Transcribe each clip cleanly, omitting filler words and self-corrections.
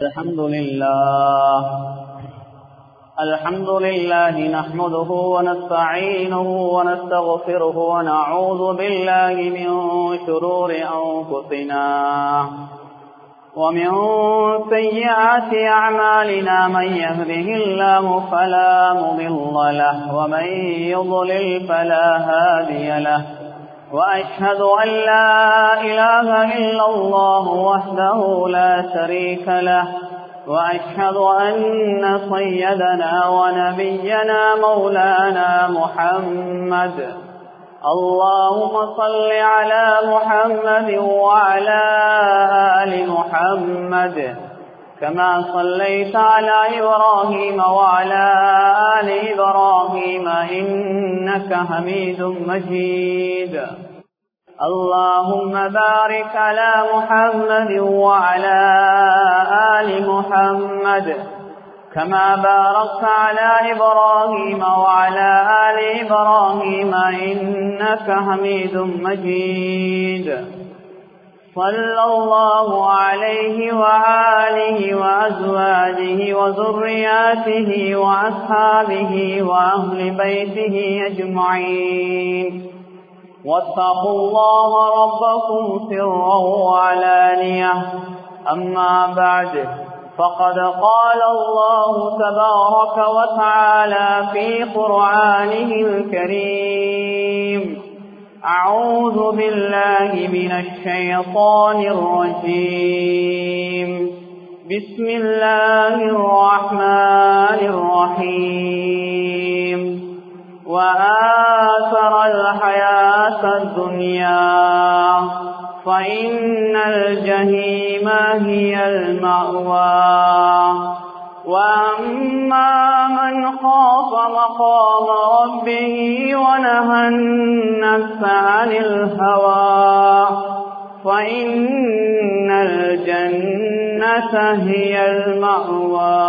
الحمد لله نحمده ونستعينه ونستغفره ونعوذ بالله من شرور أنفسنا ومن سيئات أعمالنا من يهده الله فلا مضل له ومن يضلل فلا هادي له وأشهد أن لا إله إلا الله وحده لا شريك له وأشهد أن سيدنا ونبينا مولانا محمد اللهم صل على محمد وعلى آل محمد كما صليت على إبراهيم وعلى آل إبراهيم إنك حميد مجيد اللهم بارك على محمد وعلى آل محمد كما باركت على إبراهيم وعلى آل إبراهيم إنك حميد مجيد صلى الله عليه وآله وأزواجه وذرياته وأصحابه وأهل بيته أجمعين واتقوا الله ربكم سرا وعلانية أما بعد فقد قال الله تبارك وتعالى في قرآنه الكريم أعوذ بالله من الشيطان الرجيم بسم الله الرحمن الرحيم وآثر الحياة الدنيا فإن الجحيم هي المأوى وأما من خاف مقام ربه ونهى النفس عن الهوى فإن الجنة هي المأوى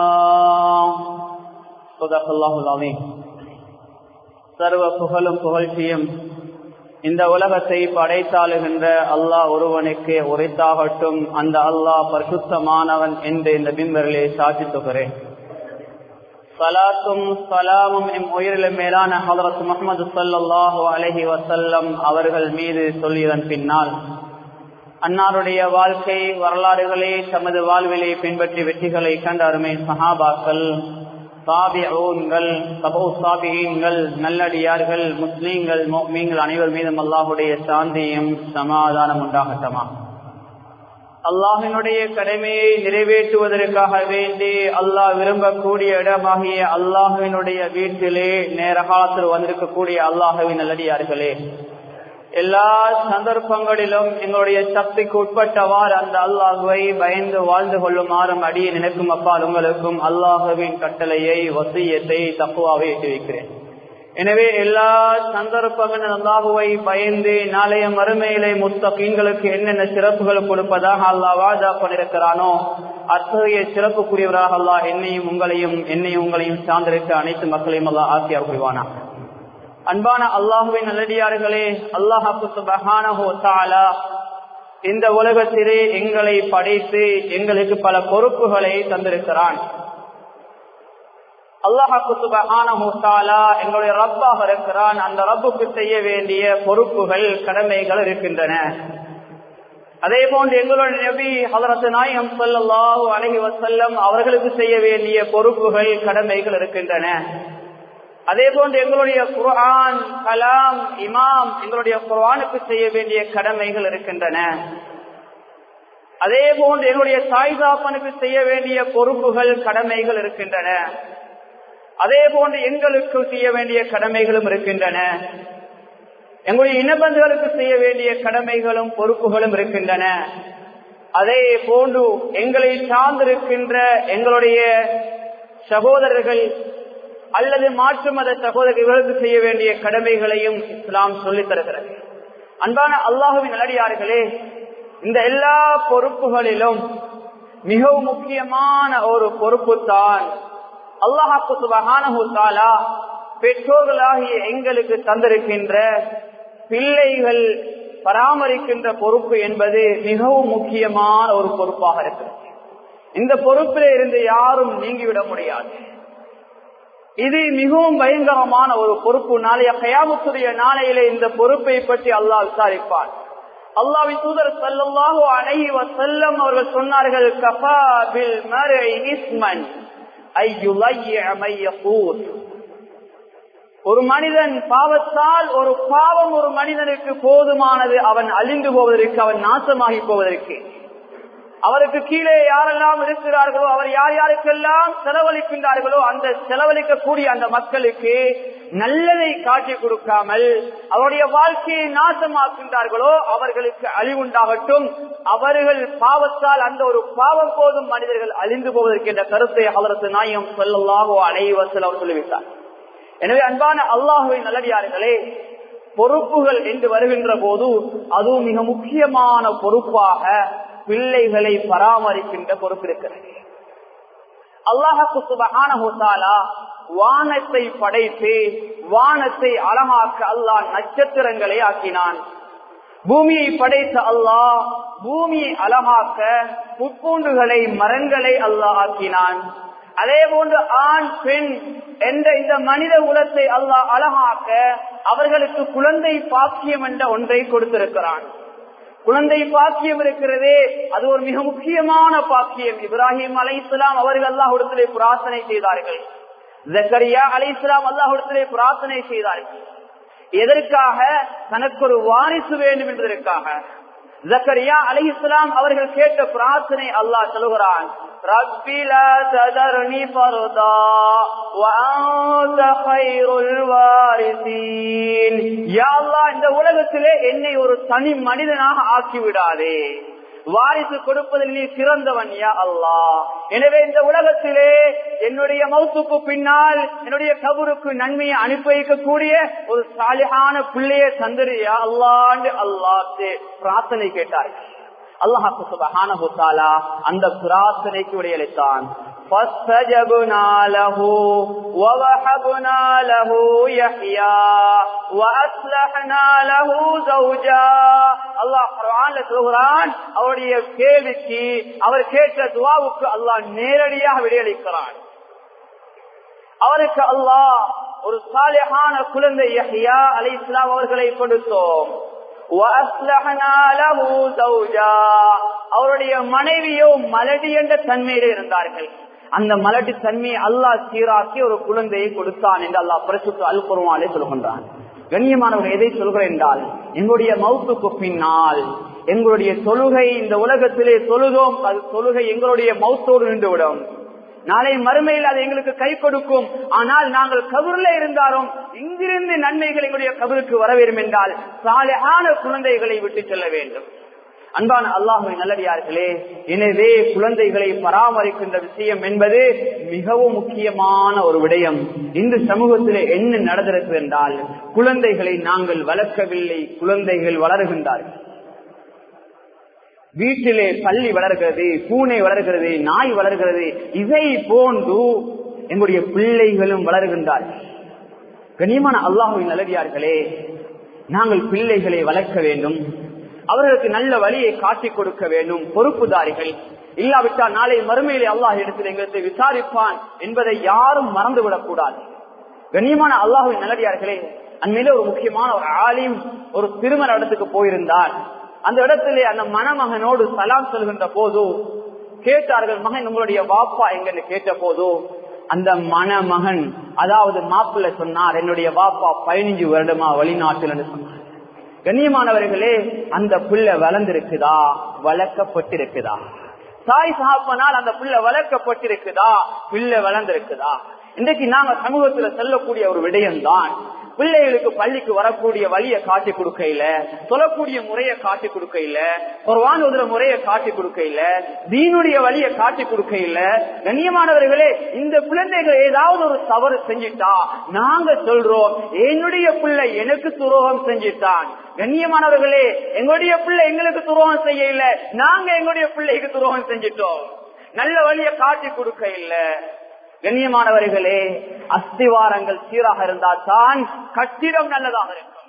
صدق الله العظيم. சர்வ புகழும் புகழ்ச்சியும் இந்த உலகத்தை படைத்தாளுகின்ற அல்லாஹ் ஒருவனுக்கு உரைத்தாகட்டும். அந்த அல்லாஹ் பரிசுத்தமானவன் என்று இந்த பிம்பரிலே சாட்சித்துகிறேன். சலாத்தும் சலாமும் எம் உயிரிலும் மேலான ஹதரத் முஹம்மது ஸல்லல்லாஹு அலைஹி வஸல்லம் அவர்கள் மீது சொல்லியதன் பின்னால் அன்னாருடைய வாழ்க்கை வரலாறுகளை தமது வாழ்விலே பின்பற்றி வெற்றிகளை கண்ட அருமை சஹாபாக்கள், தாபிஊன்கள், தபூ தாபிஈன்கள், நல்லடியார்கள், முஸ்லீம்கள், முஃமின்கள் அனைவர் மீதும் அல்லாஹுடைய சாந்தியும் சமாதானம் உண்டாகட்டுமா. அல்லாஹினுடைய கடமையை நிறைவேற்றுவதற்காக வேண்டி அல்லாஹ் விரும்பக்கூடிய இடமாகிய அல்லாஹுவினுடைய வீட்டிலே நேர காலத்தில் வந்திருக்கக்கூடிய அல்லாஹுவின் நல்லடியார்களே, எல்லா சந்தர்ப்பங்களிலும் எங்களுடைய சக்திக்கு உட்பட்டவாறு அந்த அல்லாஹுவை பயந்து வாழ்ந்து கொள்ளுமாறும் அடியே நினைக்கும் அப்பால் உங்களுக்கும் அல்லாஹுவின் கட்டளையை வசியத்தை தக்குவாவை எட்டி வைக்கிறேன். எனவே எல்லா சந்தர்ப்பங்களும் அல்லாஹுவை பயந்து நாளைய மறுமையிலே முத்தகீன்களுக்கு என்னென்ன சிறப்புகள் கொடுப்பதாக அல்லாஹ் வாதா பண்ணிருக்கிறானோ அத்தகைய சிறப்புக்குரியவராக அல்லாஹ் என்னையும் உங்களையும் சார்ந்திருக்க அனைத்து மக்களையும் அல்லாஹ் ஆசியார் புரிவானா. அன்பான அல்லாஹுவின் நல்லடியார்களே, அல்லாஹ் சுப்ஹானஹு வ தஆலா இந்த உலகத்திலே எங்களை படைத்து எங்களுக்கு பல பொறுப்புகளை தந்திருக்கிறான். அல்லாஹ் சுப்ஹானஹு வ தஆலா எங்களுடைய ரப்பாக இருக்கிறான். அந்த ரப்புக்கு செய்ய வேண்டிய பொறுப்புகள், கடமைகள் இருக்கின்றன. அதே போன்று எங்களுடைய நபி ஹஜ்ரத் நாயகம் ஸல்லல்லாஹு அலைஹி வஸல்லம் அவர்களுக்கு செய்ய வேண்டிய பொறுப்புகள், கடமைகள் இருக்கின்றன. அதே போன்று எங்களுடைய குர்ஆன், கலாம், இமாம் எங்களுடைய குர்ஆனுக்கு செய்ய வேண்டிய கடமைகள் இருக்கின்றன. அதே போன்று எங்களுடைய தாய் தாப்பனுக்கு செய்ய வேண்டிய பொறுப்புகள், கடமைகள் இருக்கின்றன. அதே போன்று எங்களுக்கு செய்ய வேண்டிய கடமைகளும் இருக்கின்றன. எங்களுடைய இனபந்துகளுக்கு செய்ய வேண்டிய கடமைகளும் பொறுப்புகளும் இருக்கின்றன. அதே போன்று எங்களை சார்ந்திருக்கின்ற எங்களுடைய சகோதரர்கள் அல்லது மாற்று மத சகோதரர்களுக்கு செய்ய வேண்டிய கடமைகளையும் இஸ்லாம் சொல்லித் தருகிறது. அன்பான அல்லாஹுவின் நல்லடியார்களே, இந்த எல்லா பொறுப்புகளிலும் மிகவும் முக்கியமான ஒரு பொறுப்பு தான் அல்லாஹ் சுப்ஹானஹு வ தஆலா பெற்றோர்களாகிய எங்களுக்கு தந்திருக்கின்ற பிள்ளைகள் பராமரிக்கின்ற பொறுப்பு என்பது மிகவும் முக்கியமான ஒரு பொறுப்பாக இருக்கிறது. இந்த பொறுப்பிலே இருந்து யாரும் நீங்கிவிட முடியாது. இது மிகவும் பயங்கரமான ஒரு பொறுப்பு. நாளைய கயாமத்துடைய நாளையிலே இந்த பொறுப்பை பற்றி அல்லாஹ் விசாரிப்பான். அல்லாஹ்வின் தூதர் ஸல்லல்லாஹு அலைஹி வஸல்லம் அவர்கள் சொன்னார்கள், கஃபா பில் மர்இ இஸ்மன் அய்யுலைய மை யகூத். ஒரு மனிதன் பாவத்தால், ஒரு பாவம் ஒரு மனிதனுக்கு போதுமானது அவன் அழிந்து போவதற்கு, அவன் நாசமாகி போவதற்கு. அவருக்கு கீழே யாரெல்லாம் இருக்கிறார்களோ, அவர் யார் யாருக்கெல்லாம் செலவழிக்கின்றார்களோ, அந்த செலவழிக்கக்கூடிய அந்த மக்களுக்கு நல்லதை காட்டி கொடுக்காமல் அவருடைய வாழ்க்கையை நாசமாக்கின்றார்களோ அவர்களுக்கு அழிவுண்டாகட்டும். அவர்கள் பாவத்தால், அந்த ஒரு பாவம் போதும் மனிதர்கள் அழிந்து போவதற்கு என்ற கருத்தை ஹஜ்ரத் நாயகம் ஸல்லல்லாஹு அலைஹி வஸல்லம் சொல்லிவிட்டார். எனவே அன்பான அல்லாஹ்வின் நல்லடியார்களே, பொறுப்புகள் என்று வருகின்ற போது அதுவும் மிக முக்கியமான பொறுப்பாக பிள்ளைகளை பராமரிக்கின்ற பொறுப்பு இருக்கிறது. அல்லாஹ் சுப்ஹானஹு வ தஆலா வானத்தை படைத்து வானத்தை அழகாக்க அல்லாஹ் நட்சத்திரங்களை ஆக்கினான். பூமியை படைத்த அல்லாஹ் பூமியை அழகாக்க புற்பூண்டுகளை, மரங்களை அல்லாஹ் ஆக்கினான். அதே போன்று ஆண் பெண் என்ற இந்த மனித குலத்தை அல்லாஹ் அழகாக்க அவர்களுக்கு குழந்தை பாக்கியம் என்ற ஒன்றை கொடுத்திருக்கிறான். குழந்தை பாக்கியம் இருக்கிறதே, அது ஒரு மிக முக்கியமான பாக்கியம். இப்ராஹிம் அலைஹிஸ்ஸலாம் அவர்கள் அல்லாஹ்விடத்திலே பிரார்த்தனை செய்தார்கள். ஜக்கரியா அலைஹிஸ்ஸலாம் அல்லாஹ்விடத்திலே பிரார்த்தனை செய்தார்கள். எதற்காக? தனக்கு ஒரு வாரிசு வேண்டும் என்பதற்காக. ஜக்கரியா அலைஹிஸ்ஸலாம் அவர்கள் கேட்ட பிரார்த்தனை அல்லாஹ் சொல்கிறான், ரப்பி லா ததர்னி ஃபர்தா வ அன்த கைருல் வாரிசீன். யா அல்லாஹ், இந்த உலகத்திலே என்னை ஒரு தனி மனிதனாக ஆக்கிவிடாதே, வாரிசு கொடுப்பதில் நீ சிறந்தவன் யா அல்லாஹ். எனவே இந்த உலகத்திலே என்னுடைய மௌத்துக்கு பின்னால் என்னுடைய கபருக்கு நன்மையை அனுப்பி வைக்கக்கூடிய ஒரு சாலிஹான பிள்ளையை தந்திரு யா அல்லாஹ் அல்லாஹ்க்கு பிரார்த்தனை கேட்டார்கள். அல்லாஹ் சுப்ஹானஹு வ தஆலா அந்த பிரார்த்தனைக்கு விடையளித்தான். فاستجبنا له ووهبنا له يحيى واصلحنا له زوجا. அல்லாஹ் குர்ஆன்ல சொல்கிறான், அவருடைய கேள்விக்கு, அவர் கேட்ட துஆவுக்கு அல்லாஹ் நேரடியாக விடையளிக்கிறான். அவருக்கு அல்லாஹ் ஒரு சாலிஹான குழந்தை யஹ்யா அலைஹிஸ்ஸலாம் அவர்களை கொடுத்தோம். அவருடைய மனைவியோ மலடி என்ற தன்மையில இருந்தார்கள். அந்த மலடி தன்மையை அல்லாஹ் சீராக்கி ஒரு குழந்தையை கொடுத்தான் என்று அல்லாஹ் பரிசுத்த அல் குர்ஆனிலே சொல்கின்றான். கண்ணியமானவர்கள், எதை சொல்கிறேன் என்றால், எங்களுடைய மௌத்துக்கு பின்னால் எங்களுடைய தொழுகை, இந்த உலகத்திலே தொழுதோம், அது தொழுகை எங்களுடைய மௌத்தோடு நின்றுவிடும். நாளை மறுமையில் அது எங்களுக்கு கை கொடுக்கும். ஆனால் நாங்கள் கபூர்ல இருந்தாலும் இங்கிருந்து நன்மைகள் எங்களுடைய கபருக்கு வர வேண்டும் என்றால் சாலிஹான குழந்தைகளை விட்டு செல்ல வேண்டும். அன்பான அல்லாஹ்வின் நல்லடியார்களே, எனவே குழந்தைகளை பராமரிக்கின்ற விஷயம் என்பது மிகவும் முக்கியமான ஒரு விடயம். இந்த சமூகத்திலே என்ன நடந்திருக்கு என்றால், குழந்தைகளை நாங்கள் வளர்க்கவில்லை, குழந்தைகள் வளர்கின்றார்கள். வீட்டிலே பள்ளி வளர்கிறது, பூனை வளர்கிறது, நாய் வளர்கிறது. இதை போன்று எங்களுடைய பிள்ளைகளும் வளர்கின்றார்கள். கண்ணியமான அல்லாஹ்வின் நல்லடியார்களே, நாங்கள் பிள்ளைகளை வளர்க்க வேண்டும், அவர்களுக்கு நல்ல வழியை காட்டிக் கொடுக்க வேண்டும். பொறுப்புதாரிகள் இல்லாவிட்டால் நாளை மறுமையிலே அல்லாஹ் இடத்தில் எங்களுக்கு விசாரிப்பான் என்பதை யாரும் மறந்துவிடக் கூடாது. கண்ணியமான அல்லாஹ்வின் நல்லடியார்களே, அண்மையிலே ஒரு முக்கியமான ஒரு ஆலிம் ஒரு திருமண இடத்துக்கு போயிருந்தார். அந்த இடத்திலே அந்த மணமகனோடு சலாம் சொல்கின்ற போது கேட்டார்கள், மகன் உங்களுடைய வாப்பா எங்கன்னு கேட்ட போது அந்த மணமகன், அதாவது மாப்பிள்ளை சொன்னார், என்னுடைய வாப்பா 15 வருடமா வெளிநாட்டில் என்று சொன்னார். கண்ணியமானவர்களே, அந்த பிள்ளை வளர்ந்திருக்குதா, வளர்க்கப்பட்டிருக்குதா? தாய் சாப்பனால் அந்த பிள்ளை வளர்க்கப்பட்டிருக்குதா, பிள்ளை வளர்ந்திருக்குதா? இன்றைக்கு நாங்க சமூகத்துல செல்லக்கூடிய ஒரு விடயம்தான், பிள்ளைகளுக்கு பள்ளிக்கு வரக்கூடிய வழியை காட்டி கொடுக்க இல்ல, சொல்லக்கூடிய முறையை காட்டி கொடுக்க இல்ல, குர்ஆன் ஓதுற முறையை காட்டி கொடுக்க இல்ல, தீனுடைய வழியை காட்டி கொடுக்க இல்ல. கண்ணியமானவர்களே, இந்த குழந்தைகள் ஏதாவது ஒரு தவறு செஞ்சிட்டா நாங்க சொல்றோம், என்னுடைய பிள்ளை எனக்கு துரோகம் செஞ்சிட்டான். கண்ணியமானவர்களே, எங்களுடைய பிள்ளை எங்களுக்கு துரோகம் செய்ய இல்ல, நாங்க எங்களுடைய பிள்ளைக்கு துரோகம் செஞ்சிட்டோம். நல்ல வழியை காட்டி கொடுக்க இல்ல. கண்ணியமானவர்களே, அஸ்திவாரங்கள் சீராக இருந்தால் தான் கட்டிடம் நல்லதாக இருக்கும்.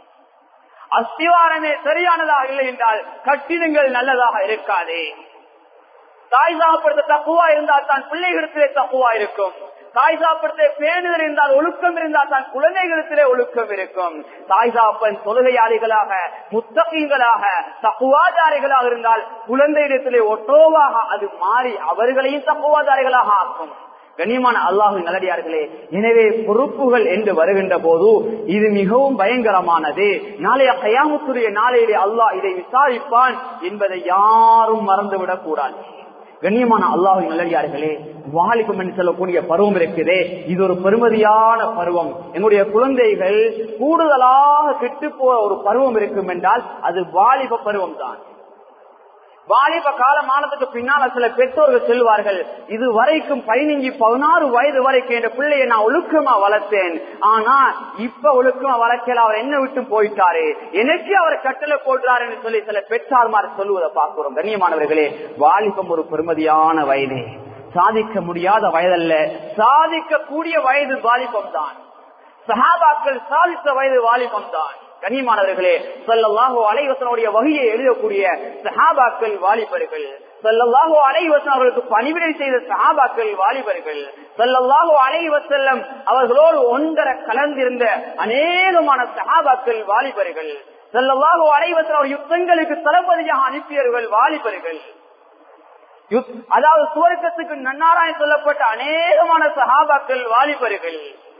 அஸ்திவாரமே சரியானதாக இல்லை என்றால் கட்டிடங்கள் நல்லதாக இருக்காது. தாய் சாப்பிடுத்த தக்குவா இருந்தால் தான் பிள்ளைகளிடத்திலே தக்குவா இருக்கும். தாய் சாப்பிடத்தை பேணுதல் இருந்தால், ஒழுக்கம் இருந்தால் தான் குழந்தைகளிடத்திலே ஒழுக்கம் இருக்கும். தாய் சாப்பன் தொழுகையாளிகளாக, முத்தகீங்களாக, தக்குவாதாரிகளாக இருந்தால் குழந்தையிடத்திலே ஒட்டோவாக அது மாறி அவர்களையும் தக்குவாதாரிகளாக ஆக்கும். கண்ணியமான அல்லாஹ்வின் நல்லடியார்களே, எனவே பொறுப்புகள் என்று வருகின்ற போது இது மிகவும் பயங்கரமானது. நாளைய கயாமத்துடைய நாளையிலே அல்லாஹ் இதை விசாரிப்பான் என்பதை யாரும் மறந்துவிடக் கூடாது. கண்ணியமான அல்லாஹ்வின் நல்லடியார்களே, வாலிபம் என்று சொல்லக்கூடிய பருவம் இருக்குதே, இது ஒரு பெருமதியான பருவம். எங்களுடைய குழந்தைகள் கூடுதலாக கெட்டு போற ஒரு பருவம் இருக்கும் என்றால் அது வாலிப பருவம் தான். வாலிப காலமானதுக்கு பின்னால் சில பெற்றோர்கள் செல்வார்கள், இது வரைக்கும் 15-16 வயது வரைக்கும் என்ற பிள்ளையை நான் ஒழுக்கமா வளர்த்தேன், ஆனா இப்ப ஒழுக்கமா வளர்க்கல, அவர் என்ன விட்டு போயிட்டாரு, எனக்கு அவர் கட்டளை போடுறாரு என்று சொல்லி சில பெற்றார்மார் சொல்லுவதை பார்க்கிறோம். கண்ணியமானவர்களே, வாலிபம் ஒரு பெருமதியான வயது, சாதிக்க முடியாத வயதல்ல, சாதிக்கக்கூடிய வயது வாலிபம் தான். சஹாபாக்கள் சாதித்த வயது வாலிபம் தான். கண்ணியமானவர்களே, ஸல்லல்லாஹு அலைஹி வஸல்லம் வஹியை எழுதக்கூடிய சஹாபாக்கள் வாலிபர்கள், ஸல்லல்லாஹு அலைஹி வஸல்லம் அவர்களுக்கு பணிவிடை செய்த சஹாபாக்கள் வாலிபர்கள், ஸல்லல்லாஹு அலைஹி வஸல்லம் அவர்களோடு ஒன்றரை கலந்திருந்த அநேகமான சஹாபாக்கள் வாலிபர்கள், ஸல்லல்லாஹு அலைஹி வஸல்லம் யுத்தங்களுக்கு தளபதியாக அனுப்பியவர்கள் வாலிபர்கள், அதாவது சுவர்க்கத்துக்கு நன்னாராய் சொல்லப்பட்ட அநேகமான சஹாபாக்கள் வாலிபர்கள்.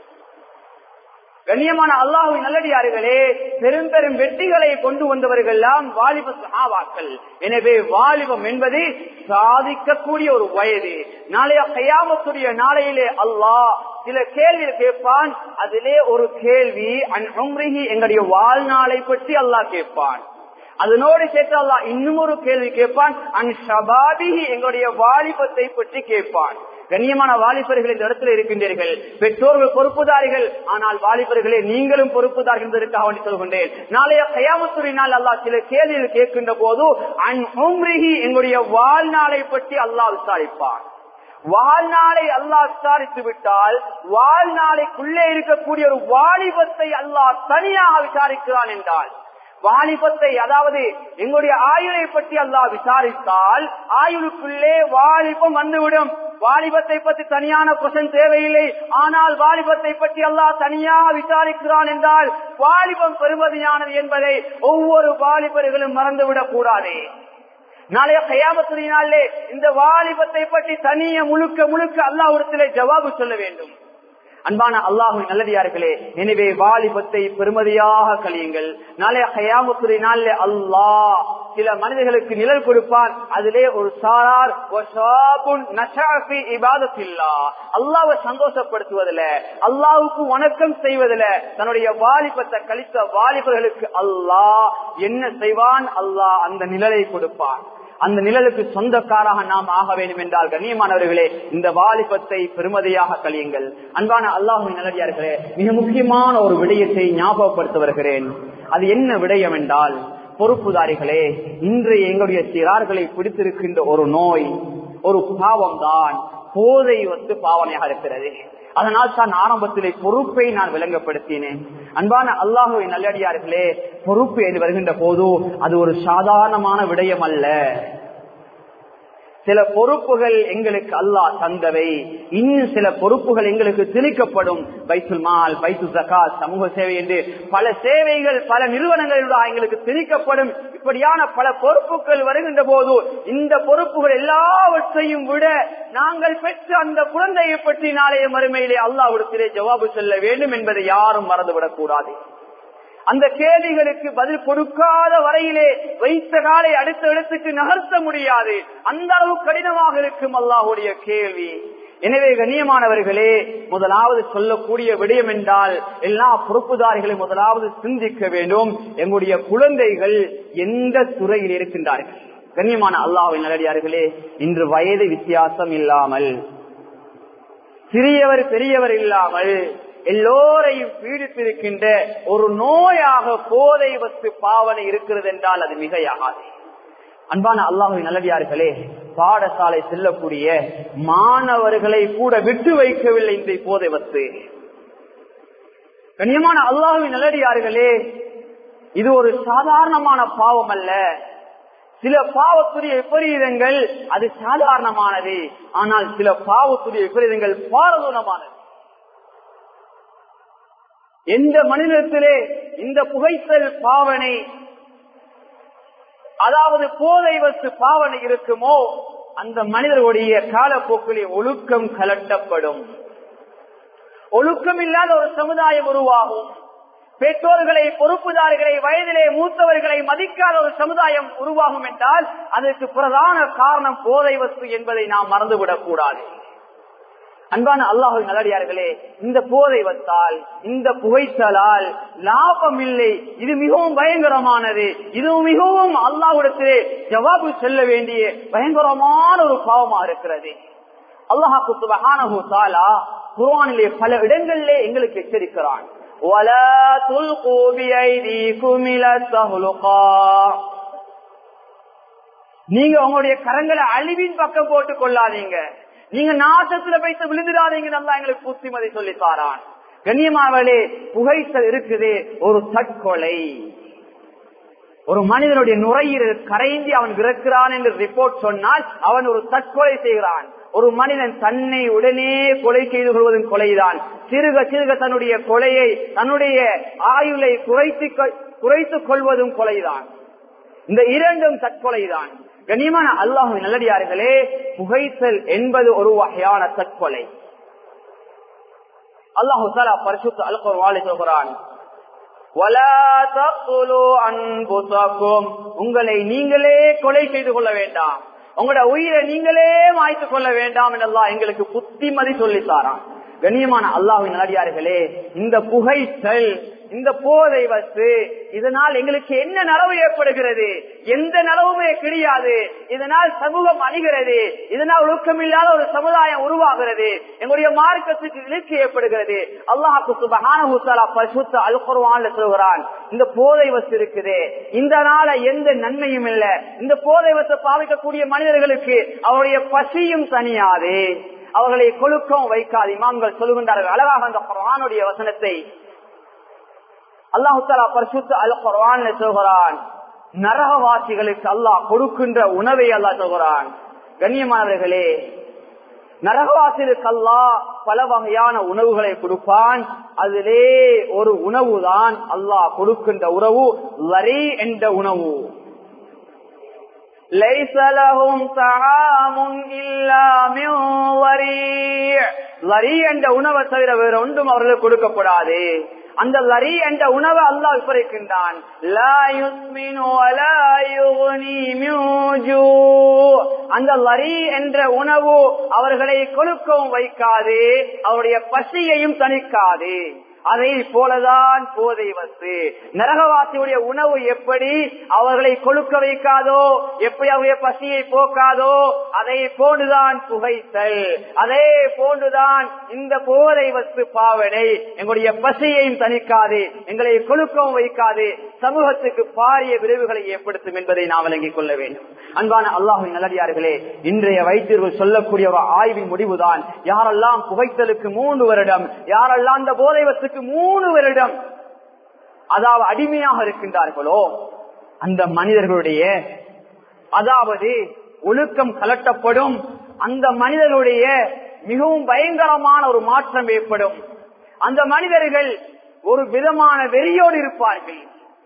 கண்ணியமான அல்லாஹ்வின் நல்லடியார்களே, பெரும் பெரும் வெற்றிகளை கொண்டு வந்தவர்கள் எல்லாம் வாலிப சஹாபாக்கள். எனவே வாலிபம் என்பது சாதிக்கக்கூடிய ஒரு வயது. நாளைய கயாமத்துடைய நாளையிலே அல்லாஹ் சில கேள்வி கேட்பான். அதிலே ஒரு கேள்வி அன் உம்ரிஹி, எங்களுடைய வாழ்நாளை பற்றி அல்லாஹ் கேட்பான். அதனோடு சேர்த்து அல்லாஹ் இன்னும் ஒரு கேள்வி கேட்பான், அன் ஷபாபிஹி, எங்களுடைய வாலிபத்தை பற்றி கேட்பான். கண்ணியமான வாலிபர்கள் இந்த இடத்துல இருக்கின்றீர்கள், பெற்றோர்கள் பொறுப்புதாரிகள், ஆனால் வாலிபர்களே நீங்களும் பொறுப்புதார்கள் என்பதற்காக வேண்டி சொல்கின்றேன். நாளைய கயாமத்துரினால் அல்லாஹ் சில கேள்விகள் கேட்கின்ற போது அன் உம்ரிஹி, எங்களுடைய வாழ்நாளை பற்றி அல்லாஹ் விசாரிப்பான். வாழ்நாளை அல்லாஹ் விசாரித்து விட்டால் வாழ்நாளைக்குள்ளே இருக்கக்கூடிய ஒரு வாலிபத்தை அல்லாஹ் தனியாக விசாரிக்கிறான் என்றால், வாலிபத்தை அதாவது எங்களுடைய ஆயுளை பற்றி அல்லாஹ் விசாரித்தால் ஆயுளுக்குள்ளே வாலிபம் வந்துவிடும். வாலிபத்தை பற்றி தனியான கொஸ்டின் தேவையில்லை. ஆனால் வாலிபத்தை பற்றி அல்லாஹ் தனியாக விசாரிக்கிறான் என்றால் வாலிபம் பெருமதியானது என்பதை ஒவ்வொரு வாலிபர்களும் மறந்துவிடக் கூடாது. நாளைய கயாமத்தினாலே இந்த வாலிபத்தை பற்றி தனிய முழுக்க முழுக்க அல்லாஹ்விடத்திலே ஜவாபு சொல்ல வேண்டும். அன்பான அல்லாஹ்வின் நல்லடியார்களே, எனவே வாலிபத்தை பெருமதியாக கழியுங்கள். நாளைய கயாமத்துடைய நாளிலே அல்லாஹ் சில மனிதர்களுக்கு நிழல் கொடுப்பான். அதிலே ஒரு சாரார் அல்லாஹ்வை சந்தோஷப்படுத்துவதில், அல்லாஹ்வுக்கு வணக்கம் செய்வதில் தன்னுடைய வாலிபத்தை கழித்த வாலிபர்களுக்கு அல்லாஹ் என்ன செய்வான்? அல்லாஹ் அந்த நிழலை கொடுப்பான். அந்த நிழலுக்கு சொந்தக்காராக நாம் ஆக வேண்டும் என்றால் கண்ணியமானவர்களே, இந்த வாலிபத்தை பெருமதியாக கழியுங்கள். அன்பான அல்லாஹ்வின் நல்லடியார்களே, மிக முக்கியமான ஒரு விடயத்தை ஞாபகப்படுத்த வருகிறேன். அது என்ன விடயம் என்றால், பொறுப்புதாரிகளே, இன்றைய எங்களுடைய சிறார்களை பிடித்திருக்கின்ற ஒரு நோய், ஒரு பாவம் தான் போதை பாவனையாக இருக்கிறது. அதனால் தான் ஆரம்பத்திலே பொறுப்பை நான் விளங்கப்படுத்தினேன். அன்பான அல்லாஹ்வின் நல்லடியார்களே, பொறுப்பு என்று வருகின்ற போது அது ஒரு சாதாரணமான விடயம் அல்ல. சில பொறுப்புகள் எங்களுக்கு அல்லாஹ் தந்தவை, இன்னும் சில பொறுப்புகள் எங்களுக்கு திணிக்கப்படும். பைத்துல் மால், பைத்து ஜகாத், சமூக சேவை என்று பல சேவைகள் பல நிறுவனங்களில் எங்களுக்கு திணிக்கப்படும். இப்படியான பல பொறுப்புகள் வருகின்ற போது இந்த பொறுப்புகள் எல்லாவற்றையும் விட நாங்கள் பெற்ற அந்த குழந்தையை பற்றி நாளைய மறுமையிலே அல்லாஹ்விடத்திலே ஜவாபு சொல்ல வேண்டும் என்பதை யாரும் மறந்துவிடக் கூடாது. அந்த கேள்விகளுக்கு பதில் கொடுக்காத வரையிலே வைத்த காலை அடுத்த இடத்துக்கு நகர்த்த முடியாது. அந்த அளவு கடினமாக இருக்கும் அல்லாஹ்வுடைய கேள்வி. எனவே கண்ணியமானவர்களே, முதலாவது சொல்லக்கூடிய விடயம் என்றால் எல்லா பொறுப்புதாரிகளையும் முதலாவது சிந்திக்க வேண்டும். எங்களுடைய குழந்தைகள் எந்த துறையில் இருக்கின்றார்கள்? கண்ணியமான அல்லாஹ்வின் நல்லடியார்களே, இன்று வயது வித்தியாசம் இல்லாமல், சிறியவர் பெரியவர் இல்லாமல் எல்லோரையும் பீடித்திருக்கின்ற ஒரு நோயாக போதை பாவனை இருக்கிறது என்றால் அது மிகையாகாது. அன்பான அல்லாஹ்வின் நல்லடியார்களே, பாடசாலை செல்லக்கூடிய மாணவர்களை கூட விட்டு வைக்கவில்லை இந்த போதை வஸ்து. கண்ணியமான அல்லாஹ்வின் நல்லடியார்களே, இது ஒரு சாதாரணமான பாவம் அல்ல. சில பாவத்துடைய விபரீதங்கள் அது சாதாரணமானது, ஆனால் சில பாவத்துடைய விபரீதங்கள் பாரதூரமானது. எந்த மனிதத்திலே இந்த புகைத்தல் பாவனை, அதாவது போதை வஸ்து பாவனை இருக்குமோ அந்த மனிதர்களுடைய காலப்போக்கிலே ஒழுக்கம் கலட்டப்படும். ஒழுக்கம் இல்லாத ஒரு சமுதாயம் உருவாகும். பெற்றோர்களை, பொறுப்புதாரிகளை, வயதிலே மூத்தவர்களை மதிக்காத ஒரு சமுதாயம் உருவாகும் என்றால் அதற்கு பிரதான காரணம் போதை வஸ்து என்பதை நாம் மறந்துவிடக் கூடாது. அன்பான அல்லாஹ்வின் நல்லடியார்களே, இந்த போதை வத்தால், இந்த புகைத்தலால் லாபம் இல்லை. இது மிகவும் பயங்கரமானது. இது மிகவும் அல்லாஹ்விடத்திலே ஜவாபு செல்ல வேண்டிய பயங்கரமான ஒரு பாவமா இருக்கிறது. அல்லாஹ் சுப்ஹானஹு வ தஆலா குர்ஆனிலே பல இடங்களிலே எங்களுக்கு எச்சரிக்கிறான். وَلَا تُلْقُوا بِأَيْدِيكُمْ إِلَى التَّهْلُكَةِ. நீங்க உங்களுடைய கரங்களை அழிவின் பக்கம் போட்டுக் கொள்ளாதீங்க, நீங்க நாசத்துல போய்த்து விழுந்துடாதீங்க. நல்லா எங்களுக்கு புத்திமதி சொல்லித்தாரான். கண்ணியமானவர்களே, புகைத்தல் இருக்குது ஒரு தற்கொலை. ஒரு மனிதனுடைய நுரையீரல் கரைந்தி அவன் இறக்கிறான் என்று ரிப்போர்ட் சொன்னால் அவன் ஒரு தற்கொலை செய்கிறான். ஒரு மனிதன் தன்னை உடனே கொலை செய்து கொள்வதும் கொலைதான். சிறுக சிறுக தன்னுடைய கொலையை, தன்னுடைய ஆயுளை குறைத்துக் கொள்வதும் கொலைதான். இந்த இரண்டும் தற்கொலைதான். கண்ணியமான அல்லாஹ்வின் நல்லடியார்களே, புகைத்தல் என்பது ஒரு வகையான தற்கொலை. அல்லாஹ் தஆலா பரிசுத்த அல் குர்ஆனில் சொல்கிறான், வலா தக்துலு அன்ஃபுஸக்கும். உங்களை நீங்களே கொலை செய்து கொள்ள வேண்டாம், உங்களுடைய உயிரை நீங்களே மாய்த்து கொள்ள வேண்டாம் என்று அல்லாஹ் எங்களுக்கு புத்திமதி சொல்லித்தாரான். கண்ணியமான அல்லாஹ்வின் நல்லடியார்களே, இந்த புகைத்தல், இந்த போதை வஸ்து, இதனால் எங்களுக்கு என்ன நலவு ஏற்படுகிறது? எந்த நலவுமே கிடையாது. இதனால் சமூகம் அழிகிறது, இதனால் ஒழுக்கமில்லாத ஒரு சமுதாயம் உருவாகிறது, எங்களுடைய மார்க்கத்துக்கு இழுக்கு ஏற்படுகிறது. அல்லாஹ் சுப்ஹானஹு வ தஆலா பரிசுத்த அல் குர்ஆன்ல சொல்கிறான், இந்த போதை வஸ்து இருக்குது, இந்த நாள எந்த நன்மையும் இல்லை. இந்த போதை வஸ்து பாவிக்கக்கூடிய மனிதர்களுக்கு அவருடைய பசியும் தனியாது, அவர்களை கொழுக்கவும் வைக்காது. இமாம்கள் சொல்லுகின்றார்கள் அழகாக அந்த குர்ஆனுடைய வசனத்தை. அல்லாஹ் தஆலா பரிசுத்த அல் குர்ஆன்ல சொல்கிறான், நரகவாசிகளுக்கு அல்லாஹ் கொடுக்கின்ற உணவை அல்லாஹ் சொல்கிறான். கண்ணியமானவர்களே, நரகவாசிகளுக்கு அல்லாஹ் பல வகையான உணவுகளை கொடுப்பான். அதிலே ஒரு உணவு தான் அல்லாஹ் கொடுக்கின்ற உணவு லரி என்ற உணவு. ليس لهم طعام إلا من ضريع. லரி என்ற உணவை தவிர வேற ஒன்றும் அவர்களுக்கு கொடுக்கப்படாது. அந்த லரி என்ற உணவை அல்லாஹ் விவரிக்கின்றான். லா யுஸ்மினு வலா யுக்னி மின் ஜூ. அந்த லரி என்ற உணவு அவர்களை கொழுக்கவும் வைக்காது, அவருடைய பசியையும் தணிக்காது. அதை போலதான் போதை வஸ்து. நரகவாசியுடைய உணவு எப்படி அவர்களை கொழுக்க வைக்காதோ, எப்படி அவருடைய பசியை போக்காதோ, அதை போன்றுதான் புகைத்தல், அதே போன்றுதான் இந்த போதை வஸ்து பாவனை. எங்களுடைய பசியையும் தணிக்காது, எங்களை கொழுக்கவும் வைக்காது, சமூகத்துக்கு பாரிய விளைவுகளை ஏற்படுத்தும் என்பதை நாம் விளங்கிக் கொள்ள வேண்டும். அன்பான அல்லாஹ்வின் நல்லடியார்களே, இன்றைய வைத்தியர்கள் சொல்லக்கூடிய ஒரு ஆய்வின் முடிவுதான், யாரெல்லாம் புகைத்தலுக்கு 3 வருடம், யாரெல்லாம் இந்த போதை வஸ்துக்கு 3 வருடம் அதாவது அடிமையாக இருக்கின்றார்களோ அந்த மனிதர்களுடைய அதாவது ஒழுக்கம் கலட்டப்படும். அந்த மனிதர்களுடைய மிகவும் பயங்கரமான ஒரு மாற்றம் ஏற்படும். அந்த மனிதர்கள் ஒரு விதமான வெறியோடு இருப்பார்கள்.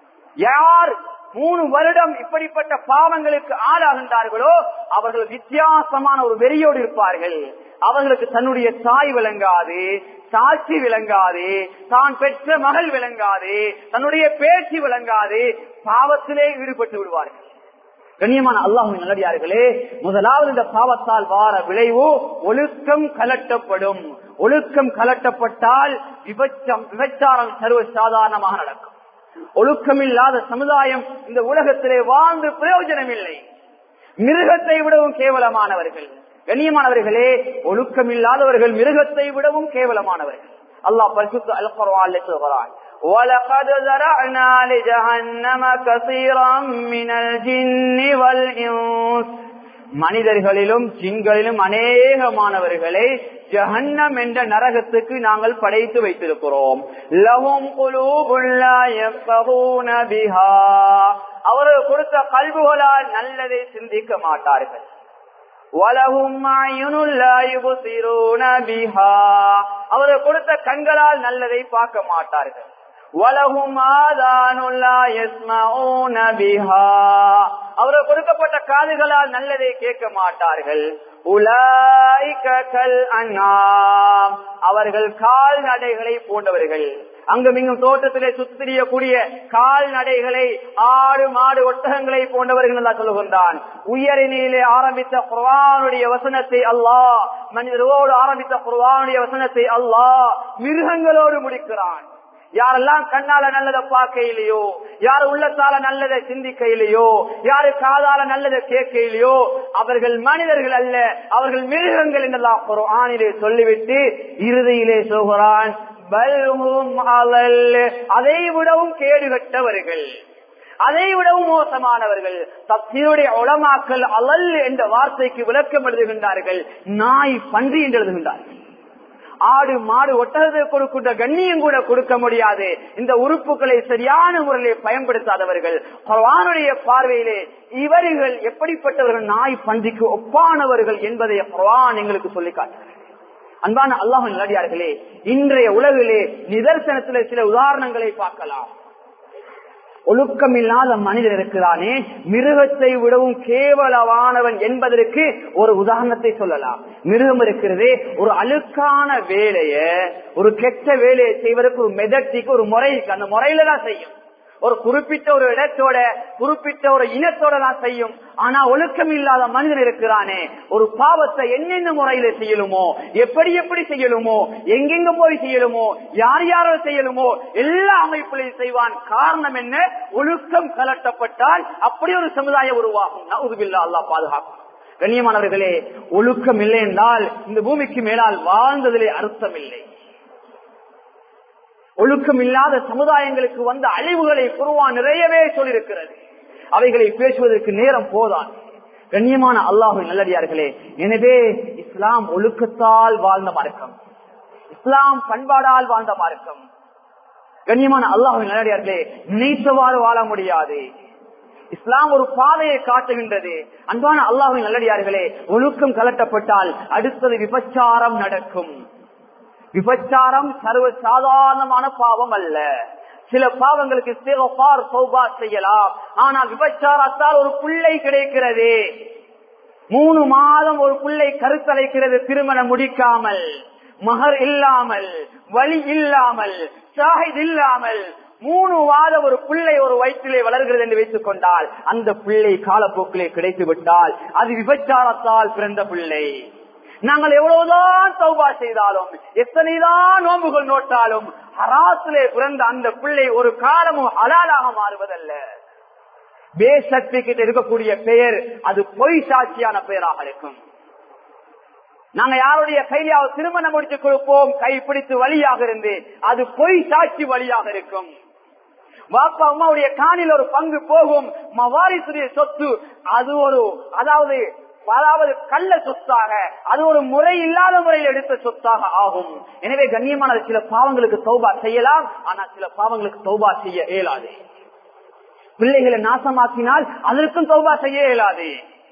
யார் 3 வருடம் இப்படிப்பட்ட பாவங்களுக்கு ஆளாகின்றார்களோ அவர்கள் வித்தியாசமான ஒரு வெறியோடு இருப்பார்கள். அவர்களுக்கு தன்னுடைய தாய் விளங்காது, சாட்சி விளங்காது, தான் பெற்ற மகள் விளங்காது, தன்னுடைய பேச்சு விளங்காது, பாவத்திலே ஈடுபட்டு விடுவார்கள். கண்ணியமான அல்லாஹ்வின் நல்லடியார்களே, முதலாவது இந்த பாவத்தால் வார விளைவு ஒழுக்கம் கலட்டப்படும். ஒழுக்கம் கலட்டப்பட்டால் விபச்சாரம் சர்வ சாதாரணமாக நடக்கும். ஒழுக்கமில்லாத சமுதாயம் இந்த உலகத்திலே வாழ்ந்து பிரயோஜனம் இல்லை. மிருகத்தை விடவும் கேவலமானவர்கள். கண்ணியமானவர்களே, ஒழுக்கம் இல்லாதவர்கள் மிருகத்தை விடவும் கேவலமானவர்கள். அல்லாஹ் பரிசுத்த அல் குர்ஆனில் சொல்கிறான், وَلَقَدْ ذَرَأْنَا لِجَهَنَّمَ كَثِيرًا مِنَ الْجِنِّ وَالْإِنسِ மனிதர்களிலும் ஜின்களிலும் அநேகமானவர்களை ஜஹன்னம் என்ற நரகத்துக்கு நாங்கள் படைத்து வைத்திருக்கிறோம். லஹும் குலூபுன் லா யஃகஹூன பிஹா, அவர்கள் கொடுத்த கல்புகளால் நல்லதை சிந்திக்க மாட்டார்கள். வலஹும் அய்யுனுன் லா யுப்சிரூன பிஹா, அவர்கள் கொடுத்த கண்களால் நல்லதை பார்க்க மாட்டார்கள். வலஹும் ஆதானுன் லா யஸ்மஊன பிஹா, அவர்கள் கொடுக்கப்பட்ட காதுகளால் நல்லதை கேட்க மாட்டார்கள். உலாயிக கல் அன்ஆம், அவர்கள் கால்நடைகளை போன்றவர்கள். அங்குமிங்கும் தோட்டத்திலே சுத்திரியக்கூடிய கால்நடைகளை, ஆடு மாடு ஒட்டகங்களை போன்றவர்கள் தான் சொல்லுகின்றான். உயரினிலே ஆரம்பித்த குர்ஆனுடைய வசனத்தை அல்லாஹ், மனிதரோடு ஆரம்பித்த குர்ஆனுடைய வசனத்தை அல்லாஹ் மிருகங்களோடு முடிக்கிறான். யாரெல்லாம் கண்ணால நல்லதை பார்க்க இல்லையோ, யாரு உள்ளத்தால நல்லதை சிந்திக்க இல்லையோ, யாரு காதால நல்லதை கேட்க இல்லையோ, அவர்கள் மனிதர்கள் அல்ல, அவர்கள் மிருகங்கள் என்றெல்லாம் குர்ஆனிலே சொல்லிவிட்டு இறுதியிலே சொல்கிறான், அதை விடவும் கேடுகட்டவர்கள், அதை விடவும் மோசமானவர்கள். தப்சீருடைய உலமாக்கள் அலல் என்ற வார்த்தைக்கு விளக்கம் எழுதுகின்றார்கள், நாய் பன்றி என்று எழுதுகின்றார்கள். ஆடு மாடு ஒட்டகத்துக்கு கொடுக்கின்ற கண்ணியம் கூட கொடுக்க முடியாது. இந்த உறுப்புகளை சரியான முறையில் பயன்படுத்தாதவர்கள். குர்ஆனுடைய பார்வையிலே இவர்கள் எப்படிப்பட்டவர்கள்? நாய் பன்றிக்கு ஒப்பானவர்கள் என்பதை குர்ஆன் எங்களுக்கு சொல்லி காட்டுகிறது. அன்பான அல்லாஹ்வின் நல்லடியார்களே, இன்றைய உலகிலே நிதர்சனத்திலே சில உதாரணங்களை பார்க்கலாம். ஒழுக்கம் இல்லாத மனிதன் இருக்கிறானே, மிருகத்தை விடவும் கேவலமானவன் என்பதற்கு ஒரு உதாரணத்தை சொல்லலாம். மிருகம் இருக்கிறதே, ஒரு அழுக்கான வேலைய, ஒரு கெட்ட வேலையை செய்வதற்கு ஒரு மெதட்டிக்கு ஒரு முறைக்கு, அந்த முறையில தான் செய்யும். ஒரு குறிப்பிட்ட ஒரு இடத்தோட குறிப்பிட்ட ஒரு இனத்தோட தான் செய்யும். ஆனா ஒழுக்கம் இல்லாத மனிதன் இருக்கிறானே, ஒரு பாவத்தை என்னென்ன முறையில செய்யலுமோ, எப்படி எப்படி செய்யலுமோ, எங்கெங்க போய் செய்யலுமோ, யார் யாரோ செய்யலுமோ, எல்லா அமைப்புகளையும் செய்வான். காரணம் என்ன? ஒழுக்கம் கலட்டப்பட்டால் அப்படி ஒரு சமுதாயம் உருவாகும். நவுதுபில்லாஹ், அல்லாஹ் பாதுகாக்கும். கண்ணியமானவர்களே, ஒழுக்கம் இல்லை என்றால் இந்த பூமிக்கு மேலால் வாழ்ந்ததிலே அர்த்தம் இல்லை. ஒழுக்கம் இல்லாத சமுதாயங்களுக்கு வந்த அழிவுகளை குர்ஆன் நிறையவே சொல்லியிருக்கிறது. அவைகளை பேசுவதற்கு நேரம் போதான். கண்ணியமான அல்லாஹ்வின் நல்லடியார்களே, எனவே இஸ்லாம் ஒழுக்கத்தால் வாழ்ந்த மார்க்கம், இஸ்லாம் பண்பாடால் வாழ்ந்த மார்க்கம். கண்ணியமான அல்லாஹ்வின் நல்லடியார்களே, நினைத்தவாறு வாழ முடியாது. இஸ்லாம் ஒரு பாதையை காட்டுகின்றது. அன்பான அல்லாஹ்வின் நல்லடியார்களே, ஒழுக்கம் கலட்டப்பட்டால் அடுத்தது விபச்சாரம் நடக்கும். விபச்சாரம் சர்வ சாதாரணமான பாவம் அல்ல. சில பாவங்களுக்கு இஸ்திக்ஃபார் தௌபா செய்யலாம். ஆனால் விபச்சாரத்தால் ஒரு பிள்ளை கிடைக்கிறது, 3 மாதம் ஒரு பிள்ளை கருத்தலைக்கிறது, திருமணம் முடிக்காமல், மகர் இல்லாமல், வலி இல்லாமல், ஷாஹித் இல்லாமல் 3 மாதம் ஒரு பிள்ளை ஒரு வயிற்றிலே வளர்கிறது என்று வைத்துக் கொண்டால், அந்த பிள்ளை காலப்போக்கிலே கிடைத்து விட்டால் அது விபச்சாரத்தால் பிறந்த பிள்ளை. நாங்கள் எவ்வளவுதான் தௌபா செய்தாலும், எத்தனைதான் நோம்புகள் நோட்டாலும், ஹராத்திலே பிறந்த அந்த பிள்ளை ஒரு காலமும் ஹலாலாக மாறுவதல்ல. பே சர்டிபிகேட் இருக்கக்கூடிய பெயர் அது பொய் சாட்சியான பெயராக இருக்கும். நாங்க யாருடைய கையிலாவது திருமணம் முடிச்சு கொடுப்போம், கைப்பிடித்து வழியாக இருந்து, அது பொய் சாட்சி வழியாக இருக்கும். பாப்பா அம்மாவுடைய காணில் ஒரு பங்கு போகும், மவாரிசுடைய சொத்து அது ஒரு அதாவது கள்ள சொத்தாக, அது ஒரு முறை இல்லாத முறையில் எடுத்த சொத்தாக ஆகும். எனவே கண்ணியமான சில பாவங்களுக்கு தௌபா செய்யலாம், ஆனால் சில பாவங்களுக்கு தௌபா செய்ய இயலாது. பிள்ளைகளை நாசமாக்கினால் அதற்கும் தௌபா செய்ய இயலாது.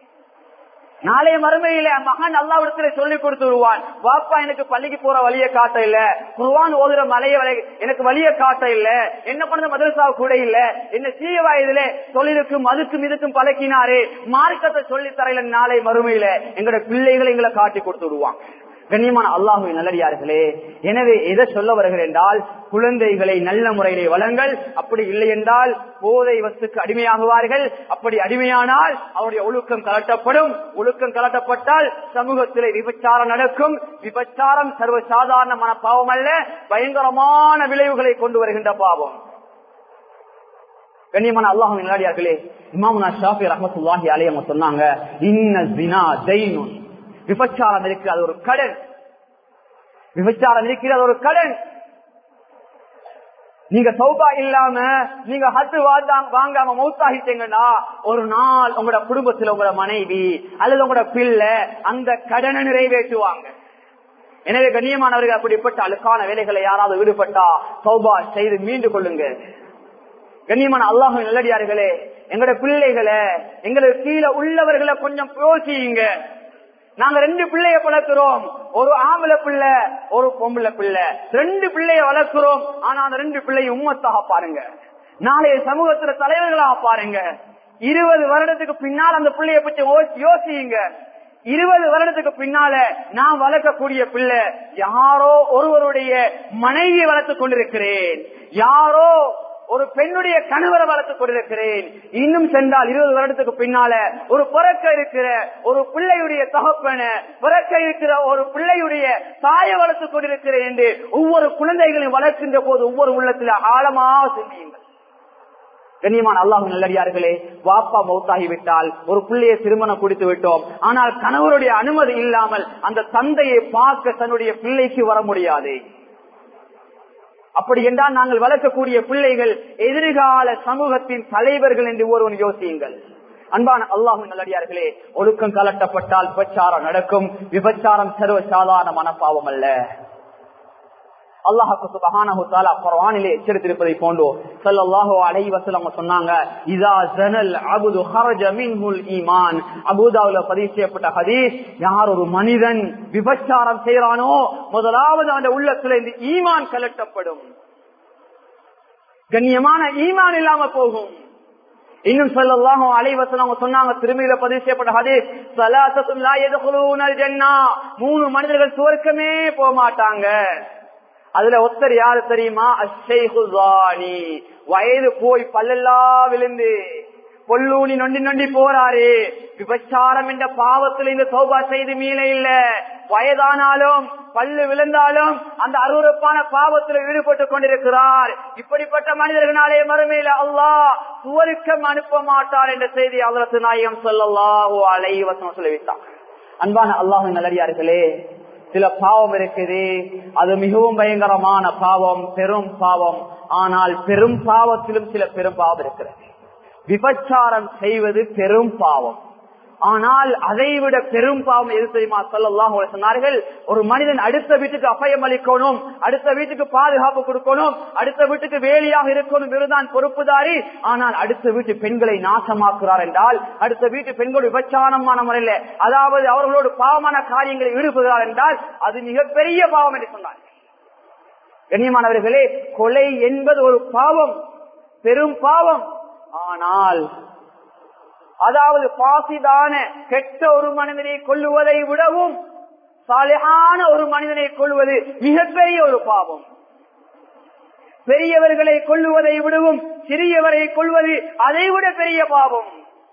நாளைய மறுமையில மகன் அல்லாஹ்விடத்திலே சொல்லிக் கொடுத்து விடுவான், வாப்பா எனக்கு பள்ளிக்கு போற வழியை காட்ட இல்ல, குர்ஆன் ஓதுற எனக்கு வழியை காட்ட இல்ல, என்ன பண்ண மதரசா கூட இல்ல, என்ன சிறிய வயதுல தொழிலுக்கும் அதுக்கும் இதுக்கும் பழக்கினாரு, மார்க்கத்தை சொல்லி தரையில நாளை மறுமையில எங்களோட பிள்ளைகளை எங்களை காட்டி கொடுத்து விடுவான். கண்ணியமான அல்லாஹ்வின் நல்லடியார்களே, எனவே எதை சொல்ல வருகிறேன் என்றால், குழந்தைகளை நல்ல முறையிலே வளங்கள். அப்படி இல்லை என்றால் போதை வஸ்துக்கு அடிமையாகுவார்கள். அப்படி அடிமையானால் அவருடைய ஒழுக்கம் கலட்டப்படும். ஒழுக்கம் கலட்டப்பட்டால் சமூகத்திலே விபச்சாரம் நடக்கும். விபச்சாரம் சர்வசாதாரணமான பாவம் அல்ல, பயங்கரமான விளைவுகளை கொண்டு வருகின்ற பாவம். கண்ணியமான அல்லாஹ்வின் நல்லடியார்களே, இமாமுனா ஷாஃபி ரஹ்மத்துல்லாஹி அலைஹி அவங்க சொன்னாங்க, இன்ன ஸினா தைனுன், விபச்சாரம் இருக்கு அது ஒரு கடன். விபச்சாரம் இருக்கிறது ஒரு கடன். நீங்க சௌபா இல்லாம நீங்க ஹத்து வாங்காம மௌத்தாகிட்டீங்கன்னா ஒரு நாள் உங்களோட குடும்பத்துல உங்களோட மனைவி அல்லது உங்களோட பிள்ளை அந்த கடனை நிறைவேற்றுவாங்க. எனவே கண்ணியமானவர்கள், அப்படிப்பட்ட அழுக்கான வேலைகளை யாராவது ஈடுபட்டா சௌபா செய்து மீண்டு கொள்ளுங்க. கண்ணியமான அல்லாஹ்வின் நல்லடியார்களே, எங்களோட பிள்ளைகளை எங்களுக்கு கீழே உள்ளவர்களை கொஞ்சம் யோசியுங்க. நாங்க 2 பிள்ளைய வளர்க்கிறோம், ஒரு ஆம்பளை பிள்ளை ஒரு பொம்பளை பிள்ளை, 2 பிள்ளைய வளர்க்கிறோம். ஆனா அந்த 2 பிள்ளைய உம்மத்தாக பாருங்க, நாளைய சமூகத்துல தலைவர்களாக பாருங்க. 20 வருடத்துக்கு பின்னால் அந்த பிள்ளைய பற்றி யோசியுங்க. 20 வருடத்துக்கு பின்னால நான் வளர்க்கக்கூடிய பிள்ளை யாரோ ஒருவருடைய மனைவி வளர்த்துக் கொண்டிருக்கிறேன், யாரோ ஒரு பெண்ணுடைய கணவரை வளர்த்துக் கொண்டிருக்கிறேன். இன்னும் சென்றால் 20 வருடத்துக்கு பின்னால ஒரு பிறக்க இருக்கிற ஒரு பிள்ளையுடைய தகப்பன, பிறக்க இருக்கிற ஒரு பிள்ளையுடைய தாயை வளர்த்துக் கொண்டிருக்கிறேன் என்று ஒவ்வொரு குழந்தைகளையும் வளர்க்கின்ற போது ஒவ்வொரு உள்ளத்தில் ஆழமாக சிந்தியுங்கள். கண்ணியமான அல்லாஹ்வின் நல்லடியார்களே, வாப்பா மௌத்தாகிவிட்டால் ஒரு பிள்ளையை திருமணம் கொடுத்து விட்டோம், ஆனால் கணவருடைய அனுமதி இல்லாமல் அந்த தந்தையை பார்க்க தன்னுடைய பிள்ளைக்கு வர முடியாது. அப்படி என்றால் நாங்கள் வளர்க்கக்கூடிய பிள்ளைகள் எதிர்கால சமூகத்தின் தலைவர்கள் என்று ஒருவன் யோசியுங்கள். அன்பான அல்லாஹ்வின் நல்லடியார்களே, ஒழுக்கம் கலட்டப்பட்டால் விபச்சாரம் நடக்கும். விபச்சாரம் சர்வ சாதாரணமான பாவம் அல்ல. அல்லாஹ் சுப்ஹானஹு வ தஆலா குர்ஆனிலே எச்சரித்திருப்பதை போன்று ஸல்லல்லாஹு அலைஹி வஸல்லம் சொன்னாங்க, இதா ஸனல் அப்து ஹரஜ மின்ஹுல் ஈமான். அபூ தாவூத்ல பதிவு செய்யப்பட்ட ஹதீஸ், யார் ஒரு மனிதன் விபச்சாரம் செய்றானோ முதலாவது அந்த உள்ளத்துல இந்த ஈமான் கலட்டப்படும், கண்ணியமான ஈமான் இல்லாம போகும். இன்னும் ஸல்லல்லாஹு அலைஹி வஸல்லம் சொன்னாங்க, திருமீல பதிவு செய்யப்பட்ட ஹதீஸ், ஸலாத்தத்துன் லா யதுகுலூனல் ஜன்னah, 3 மனிதர்கள் சுவர்க்கமே போக மாட்டாங்க. அதுல ஒருத்தர் யாரு தெரியுமா? அஷ்ஷைஹு ஸானி, வயது போய் பல்லெல்லாம் விழுந்து பொல்லூனி நொண்டி நொண்டி போறாரு. விபச்சாரம் என்ற பாவத்தில் இந்த தௌபா செய்து மீள இல்ல. வயதானாலும் பல்லு விழுந்தாலும் அந்த அருவருப்பான பாவத்தில் ஈடுபட்டுக் கொண்டிருக்கிறார். இப்படிப்பட்ட மனிதர்களாலே மறுமையில அல்லாஹ் சுவர்க்கம் அனுப்ப மாட்டார் என்ற செய்தி ஹஜ்ரத் நாயகம் ஸல்லல்லாஹு அலைஹி வஸல்லம் சொல்லிவிட்டார். அன்பான அல்லாஹ்வின் நல்லடியார்களே, சில பாவம் இருக்குது, அது மிகவும் பயங்கரமான பாவம், பெரும் பாவம். ஆனால் பெரும் பாவத்திலும் சில பெரும் பாவம் இருக்கிறது. விபச்சாரம் செய்வது பெரும் பாவம், ஆனால் அதைவிட பெரும் பாவம் எது தெரியுமா? ஸல்லல்லாஹு அலைஹி சொன்னார்கள், ஒரு மனிதன் அடுத்த வீட்டுக்கு அபயம் அளிக்கணும், அடுத்த வீட்டுக்கு பாதுகாப்பு கொடுக்கணும், அடுத்த வீட்டுக்கு வேலியாக இருக்கணும், இவர்தான் பொறுப்புதாரி. ஆனால் அடுத்த வீட்டு பெண்களை நாசமாக்குறார் என்றால், அடுத்த வீட்டு பெண்களோடு விபச்சாரமான முறையில், அதாவது அவர்களோடு பாவமான காரியங்களை ஈடுபடுகிறார் என்றால் அது மிகப்பெரிய பாவம் என்று சொன்னார். கண்ணியமானவர்களே, கொலை என்பது ஒரு பாவம், பெரும் பாவம். ஆனால் அதாவது பாசிதான கெட்ட ஒரு மனிதனை கொல்லுவதை விடவும் சாலிஹான ஒரு மனிதனை கொல்லுவது மிகப்பெரிய ஒரு பாவம். பெரியவர்களை கொல்லுவதை விடவும் சிறியவரை கொல்வது அதைவிட பெரிய பாவம்.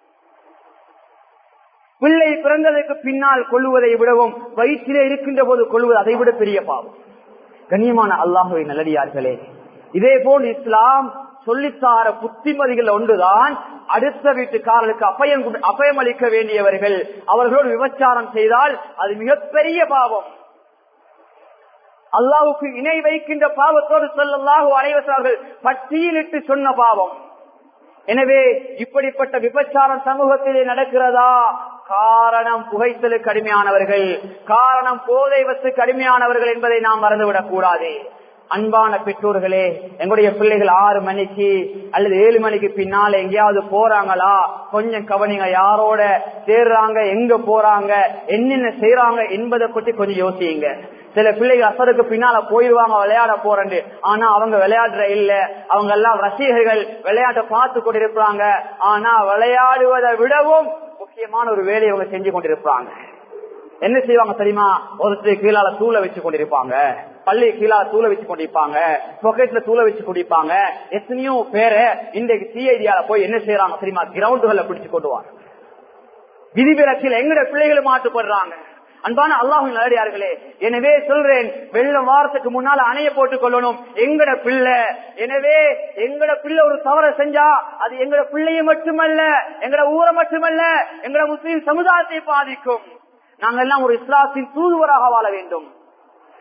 பிள்ளை பிறந்ததற்கு பின்னால் கொல்லுவதை விடவும் வயிற்றிலே இருக்கின்ற போது கொல்லுவது அதைவிட பெரிய பாவம். கண்ணியமான அல்லாஹ்வின் நல்லடியார்களே, இதே போல் இஸ்லாம் சொல்லித்தார புத்திமதிகள் ஒன்றுதான், அடுத்த வீட்டுக்காரர்களுக்கு அபயம் அளிக்க வேண்டியவர்கள் அவர்களோடு விபச்சாரம் செய்தால் அது மிகப்பெரிய பாவம். அல்லாஹ்வுக்கு இணை வைக்கின்ற பாவத்தோடு ஸல்லல்லாஹு அலைஹி வஸல்லம் பட்டியலிட்டு சொன்ன பாவம். எனவே இப்படிப்பட்ட விபச்சாரம் சமூகத்திலே நடக்கிறதா? காரணம் புகைத்தலுக்கு அடிமையானவர்கள், காரணம் போதை வஸ்துக்கு அடிமையானவர்கள் என்பதை நாம் மறந்துவிடக் கூடாது. அன்பான பெற்றோர்களே, எங்களுடைய பிள்ளைகள் 6 மணிக்கு அல்லது 7 மணிக்கு பின்னால எங்கேயாவது போறாங்களா கொஞ்சம் கவனிங்க. யாரோட சேர்றாங்க, எங்க போறாங்க, என்னென்ன செய்யறாங்க என்பதை பற்றி கொஞ்சம் யோசியுங்க. சில பிள்ளைகள் அசருக்கு பின்னால போயிடுவாங்க விளையாட போறேன்னு, ஆனா அவங்க விளையாடுற இல்ல, அவங்க எல்லாம் ரசிகர்கள் விளையாட்டை பார்த்து கொண்டிருப்பாங்க. ஆனா விளையாடுவதை விடவும் முக்கியமான ஒரு வேலையை அவங்க செஞ்சு கொண்டிருப்பாங்க. என்ன செய்வாங்க தெரியுமா? ஒருத்தர் கீழால தூளை வச்சு கொண்டிருப்பாங்க, பள்ளி கீழால தூளை வச்சு கொண்டிருப்பாங்க, பொக்கெட்ல தூளை வச்சு கொண்டிருப்பாங்க. எத்தனையோ பேரை இன்றைக்கு சிஐடியால போய் என்ன செய்யறாங்க தெரியுமா? கிரவுண்டுகளை பிடிச்சு கொண்டுவாங்க. விதிவிலக்கில் எங்கட பிள்ளைகளும் மாட்டுப்படுறாங்க. அன்பான அல்லாஹ்வின் நல்லடியார்களே, எனவே சொல்றேன், வெள்ளம் வாரத்துக்கு முன்னால அணைய போட்டுக் கொள்ளணும் எங்கட பிள்ளை. எனவே எங்கட பிள்ளை ஒரு தவறை செஞ்சா அது எங்கட பிள்ளையை மட்டுமல்ல, எங்கட ஊரை மட்டுமல்ல, எங்கட முஸ்லிம் சமுதாயத்தை பாதிக்கும். நாங்கள் எல்லாம் ஒரு இஸ்லாத்தின் தூதுவராக வாழ வேண்டும்.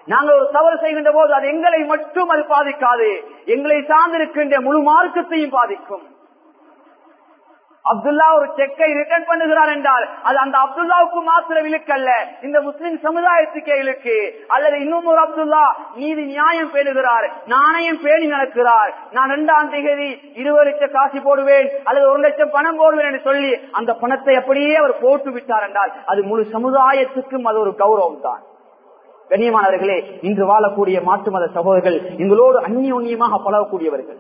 நாங்கள் ஒரு தவறு செய்கின்ற போது அது எங்களை மட்டும் அது பாதிக்காது, எங்களை சார்ந்திருக்கின்ற முழு மார்க்கத்தையும் பாதிக்கும். அப்துல்லா ஒரு செக்கை ரிட்டர்ன் பண்ணுகிறார் என்றால் அது அந்த அப்துல்லாவுக்கு மாத்திரம் இழுக்கல்ல, இந்த முஸ்லிம் சமுதாயத்துக்கே இழுக்கு. அல்லது இன்னும் ஒரு அப்துல்லா நீதி நியாயம் பேணுகிறார், நாணயம் பேணி நடக்கிறார், நான் 2ஆம் தேதி 20 லட்சம் காசு போடுவேன் அல்லது 1 லட்சம் பணம் போடுவேன் என்று சொல்லி அந்த பணத்தை அப்படியே அவர் போட்டு விட்டார் என்றால் அது முழு சமுதாயத்துக்கும் அது ஒரு கௌரவம் தான். கண்ணியமானவர்களே, இன்று வாழக்கூடிய மாற்று மத சகோதரர்கள் எங்களோடு அந்நியோன்யமாக பழகக்கூடியவர்கள்.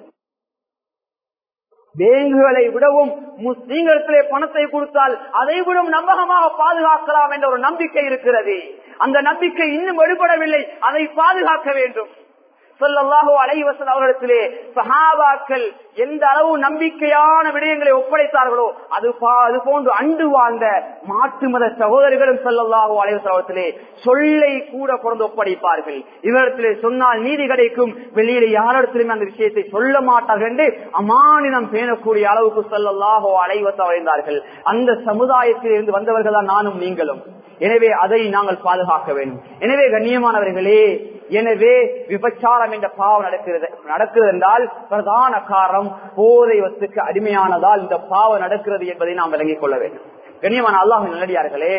பேங்குகளை விடவும் முஸ்லீம்களிடத்திலே பணத்தை கொடுத்தால் அதை விடவும் நம்பகமாக பாதுகாக்கலாம் என்ற ஒரு நம்பிக்கை இருக்கிறது. அந்த நம்பிக்கை இன்னும் வெளிப்படவில்லை, அதை பாதுகாக்க வேண்டும். ஸல்லல்லாஹு அலைஹி வஸல்லம் அவர்களிடத்திலே சஹாபாக்கள் எந்த அளவு நம்பிக்கையான விடயங்களை ஒப்படைத்தார்களோ அது போன்று அண்டு வாழ்ந்த மாற்று மத சகோதரர்களும் ஸல்லல்லாஹு அலைஹி வஸல்லம் அவர்களிடத்திலே சொல்லை கூட பிறந்து ஒப்படைப்பார்கள். இவரிடத்திலே சொன்னால் நீதி கிடைக்கும், வெளியில யாரிடத்திலுமே அந்த விஷயத்தை சொல்ல மாட்டார்கள் என்று அமானிதம் பேணக்கூடிய அளவுக்கு ஸல்லல்லாஹு அலைஹி வஸல்லம் இருந்தார்கள். அந்த சமுதாயத்தில் இருந்து வந்தவர்கள் தான் நானும் நீங்களும். எனவே அதை நாங்கள் பாதுகாக்க வேண்டும். எனவே கண்ணியமானவர்களே, எனவே விபச்சாரம் என்ற பாவம் நடக்கிறது என்றால் பிரதான காரணம் போதை வஸ்துக்கு அடிமையானதால் இந்த பாவம் நடக்கிறது என்பதை நாம் விளங்கிக் கொள்ள வேண்டும். கண்ணியமான அல்லாஹ்வின் நல்லடியார்களே,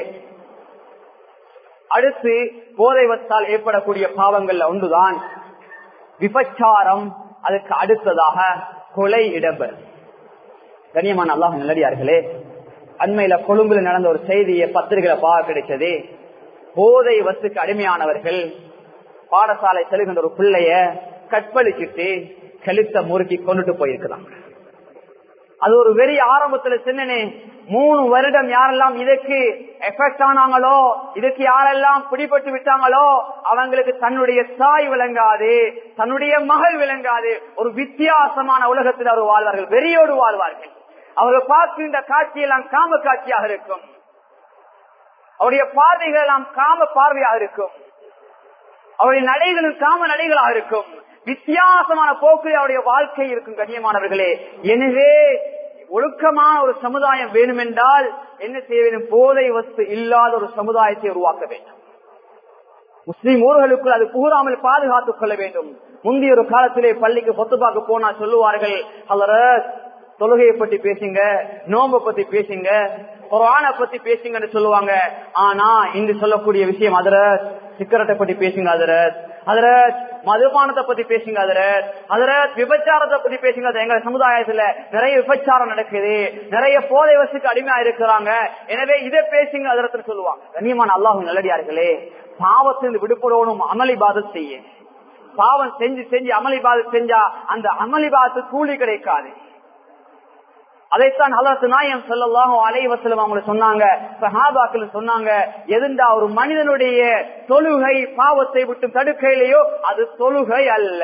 அடுத்து போதை வஸ்தால் ஏற்படக்கூடிய பாவங்கள்ல ஒன்றுதான் விபச்சாரம். அதுக்கு அடுத்ததாக கொலை இடம்பெறும். கண்ணியமான அல்லாஹ்வின் நல்லடியார்களே, அண்மையில கொழும்புல நடந்த ஒரு செய்தியை பத்திரிகையில பார்க்க கிடைச்சது. போதை வஸ்துக்கு அடிமையானவர்கள் பாடசாலை செல்கின்ற ஒரு பிள்ளைய கற்பழிச்சிட்டு கழுத்தை முறுக்கி கொண்டுட்டு போயிருக்கிறாங்க. அது ஒரு வெறி ஆரம்பத்துல சின்னனே 3 வருடம் யாரெல்லாம் இதுக்கு எஃபெக்ட் ஆனாங்களோ, இதுக்கு யாரெல்லாம் பிடிபட்டு விட்டாங்களோ அவங்களுக்கு தன்னுடைய தாய் விளங்காது, தன்னுடைய மகள் விளங்காது. ஒரு வித்தியாசமான உலகத்தில் அவர் வாழ்வார்கள், வெறியோடு வாழ்வார்கள். அவர்கள் பார்க்கின்ற காட்சியெல்லாம் காம காட்சியாக இருக்கும், அவருடைய பார்வைகள் எல்லாம் காம பார்வையாக இருக்கும், அவருடைய நடைகளும் காம நடைகளாக இருக்கும். வித்தியாசமான போக்கில் அவருடைய வாழ்க்கை இருக்கும். கண்ணியமானவர்களே, எனவே ஒழுக்கமான ஒரு சமுதாயம் வேணும் என்றால் என்ன செய்ய வேண்டும்? போதை வஸ்து இல்லாத ஒரு சமுதாயத்தை உருவாக்க வேண்டும். முஸ்லிம் ஊர்களுக்குள் அது புகாமல் பாதுகாத்துக் கொள்ள வேண்டும். முந்தைய ஒரு காலத்திலே பள்ளிக்கு பொத்துபாக்கு போனா சொல்லுவார்கள், ஹலரத் தொழுகையை பத்தி பேசுங்க, நோம்பை பத்தி பேசுங்க, குர்ஆனை பத்தி பேசுங்கன்னு சொல்லுவாங்க. ஆனா இன்று சொல்லக்கூடிய விஷயம் ஹதரத் சிகரெட்டை பத்தி பேசுங்க, ஹதரத் மதுபானத்தை பத்தி பேசுங்க, ஹதரத் விபச்சாரத்தை பத்தி பேசுங்க. எங்க சமுதாயத்துல நிறைய விபச்சாரம் நடக்குது, நிறைய போதை வஸ்துக்கு அடிமையா இருக்கிறாங்க, எனவே இதை பேசுங்க ஹதரத்னு சொல்லுவாங்க. கண்ணியமான அல்லாஹ்வின் நல்லடியார்களே, பாவத்திலிருந்து விடுபடணும், அமளிபாதத் செய்ய. பாவம் செஞ்சு செஞ்சு அமளிபாதத் செஞ்சா அந்த அமளிபாதத்து கூலி கிடைக்காது. அதைத்தான் ஹஜ்ரத் நாயகம் ஸல்லல்லாஹு அலைஹி வஸல்லம் அவங்க சொன்னாங்க, சஹாபாக்கள் சொன்னாங்க, எதுண்டா ஒரு மனிதனுடைய தொழுகை பாவத்தை விட்டு தடுக்கையிலேயோ அது தொழுகை அல்ல.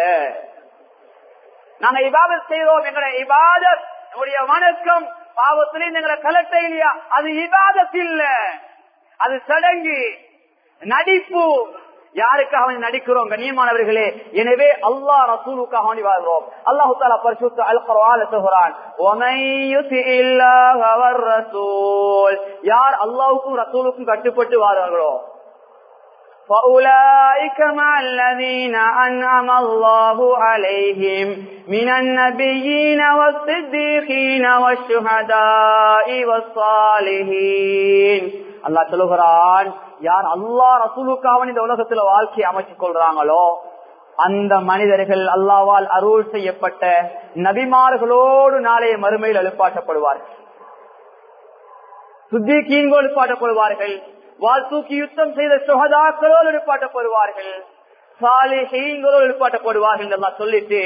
நாங்க இபாதத் செய்தோம், எங்களுடைய இபாதத் நம்முடைய வணக்கம் பாவத்திலே எங்களை கலட்ட இல்லையா, அது இபாதத் இல்ல, அது சடங்கு, நடிப்பு. யாருக்காக நடிக்கிறோம்? கண்ணியமானவர்களே, எனவே அல்லாஹ் ரசூலுக்காக வாழ்கிறோம். அல்லாஹ் தஆலா பரிசுத்த அல் குர்ஆன்ல சொல்றான், வமன் யுதிஇல்லாஹ வர் ரசூல், யார் அல்லாஹ்வுக்கும் ரசூலுக்கும் கட்டுப்பட்டு வாழ்றார்களோ فَأُولَئِكَ مَعَ الَّذِينَ أَنْعَمَ اللَّهُ عَلَيْهِمْ مِنَ النَّبِيِّينَ وَالصِّدِّيقِينَ وَالشُّهَدَاءِ وَالصَّالِحِينَ. அல்லாஹ் சொல்லுகிறான், யார் அல்லாஹ் ரசூலுக்காக இந்த உலகத்துல வாழ்க்கையை அமைச்சுக் கொள்றாங்களோ அந்த மனிதர்கள் அல்லாஹ்வால் அருள் செய்யப்பட்ட நபிமார்களோடு நாளைய மறுமையில் எழுப்பாட்டப்படுவார்கள், சித்தீகீன்களோடு எழுப்பாட்டப்படுவார்கள், வாழ்த்தூக்கி யுத்தம் செய்த சுஹதாக்களோடு எழுப்பாட்டப்படுவார்கள், சாலிஹீன்களோடு எழுப்பாட்டப்படுவார்கள் என்று சொல்லிட்டு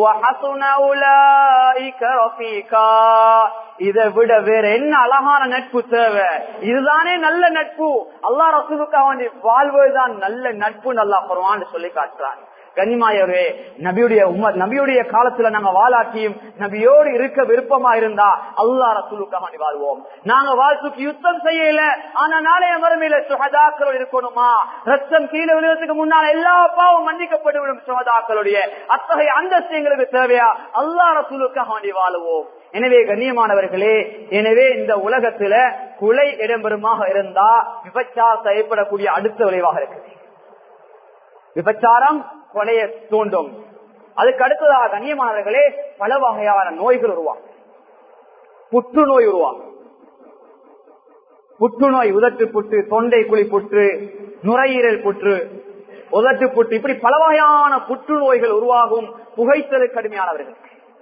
இதை விட வேற என்ன அழகான நட்பு தேவை? இதுதானே நல்ல நட்பு. அல்லாஹ் ரசூலுக்காக வாழ்வதுதான் நல்ல நட்பு. அல்லாஹ் குர்ஆன்ல சொல்லி காட்டுறான். கனிமாயவே, நபியுடைய காலத்துல நாங்க வாழாட்டியும் நபியோடு இருக்க விருப்பமா இருந்தா அல்லாஹ் ரசூலுக்காக வாழ்வோம். நாங்க வாழ்த்துக்கு யுத்தம் செய்யல, ஆனா நாளைய மறுமையில சுஹதாக்களோடு இருக்கணுமா? ரத்தம் கீழே விழுவதற்கு முன்னால எல்லா பாவம் மன்னிக்கப்பட்டுவிடும் சுஹதாக்களுடைய அத்தகைய அந்தஸ்து எங்களுக்கு தேவையா? அல்லாஹ் ரசூலுக்காக வாழ்வோம். எனவே கண்ணியமானவர்களே, எனவே இந்த உலகத்துல கொலை இடம்பெறுமாக இருந்தா விபச்சாரத்தை ஏற்படக்கூடிய அடுத்த விளைவாக இருக்குது. விபச்சாரம் கொலையை தூண்டும். அதுக்கு அடுத்ததாக கண்ணியமானவர்களே பல வகையான நோய்கள் உருவாகும். புற்றுநோய் உருவாகும். புற்றுநோய், உதட்டு புற்று, தொண்டை குழி புற்று, நுரையீரல் புற்று, உதட்டு புற்று, இப்படி பல வகையான புற்றுநோய்கள் உருவாகும். புகைத்தது கடுமையானவர்கள்.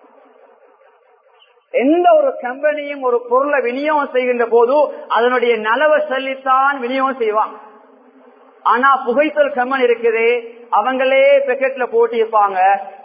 எந்த ஒரு கம்பெனியும் ஒரு பொருளை விநியோகம் செய்கின்ற போது அதனுடைய நலவை சொல்லித்தான் விநியோகம் செய்வாங்க. ஆனா புகைத்தல் கம்பெனி இருக்குது, அவங்களே பெக்கெட்ல போட்டு இருப்பாங்க,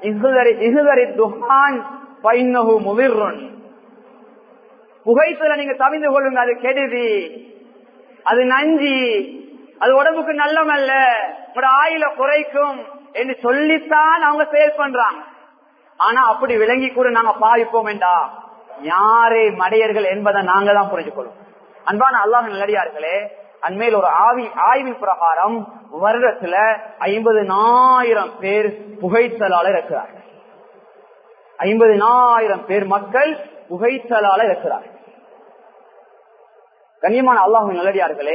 புகைத்தலை நீங்க தவிர்த்து கொள்ளுங்க, அது கெடுதி, அது நஞ்சி, அது உடம்புக்கு நல்லமல்ல, உங்களோட ஆயில குறைக்கும் என்று சொல்லித்தான் அவங்க செயல் பண்றாங்க. ஆனா அப்படி விளங்கி கூட நாங்க பாவிப்போம் என்றா யாரே மடையர்கள் என்பதை நாங்க தான் புரிஞ்சு கொள்ளும். அன்பான அல்லாஹ் நல்லடியார்களே, அண்மையில் ஒரு ஆய்வின் பிரகாரம் வருடத்துல 50,000 பேர் புகைத்தலால இருக்கிறார்கள். 50,000 பேர் மக்கள் புகைத்தலால இருக்கிறார்கள். கண்ணியமான அல்லாஹ் நல்லடியார்களே,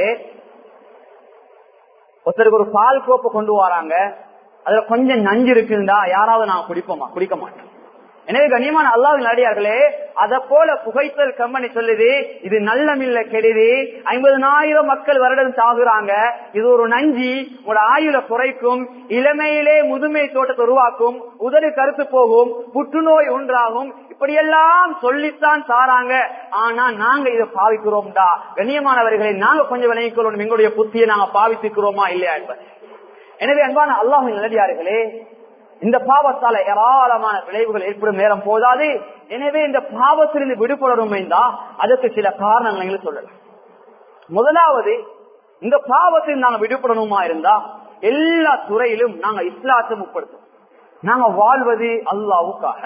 ஒருத்தருக்கு ஒரு பால் கோப்பை கொண்டு வராங்க, அதுல கொஞ்சம் நஞ்சு இருக்குண்டா யாராவது நான் குடிப்போமா? குடிக்க மாட்டோம். எனவே கண்ணியமான அல்லாஹ் நல்லடியார்களே, அத போல புகைத்தல் கம்பெனி சொல்லுது இது நல்லமில்ல, கெடுதி, 50,000 மக்கள் வருடம் சாகுறாங்க, இது ஒரு நஞ்சி, உங்களோட ஆயுள குறைக்கும், இளமையிலே முதுமை தோட்டத்தை உருவாக்கும், உதடு கருத்து போகும், புற்றுநோய் உண்டாகும், இப்படியெல்லாம் சொல்லித்தான் சாராங்க. ஆனா நாங்க இதை பாவிக்கிறோம்டா கண்ணியமானவர்களை நாங்க கொஞ்சம் விளங்கிக்கிறோம், எங்களுடைய புத்தியை நாங்க பாவித்துக்கிறோமா இல்லையா என்பது. எனவே அன்பான அல்லாஹ் நல்லடியார்களே, இந்த பாவத்தால ஏராளமான விளைவுகள் ஏற்படும் நேரம் போதாது. எனவே இந்த பாவத்திலிருந்து விடுபடணும் என்றால் அதற்கு சில காரணங்களை சொல்லலாம். முதலாவது, இந்த பாவத்தில் நாங்க விடுபடணுமா இருந்தா எல்லா துறையிலும் நாங்க இஸ்லாத்தை முற்படுத்தும். நாங்க வாழ்வது அல்லாஹ்வுக்காக,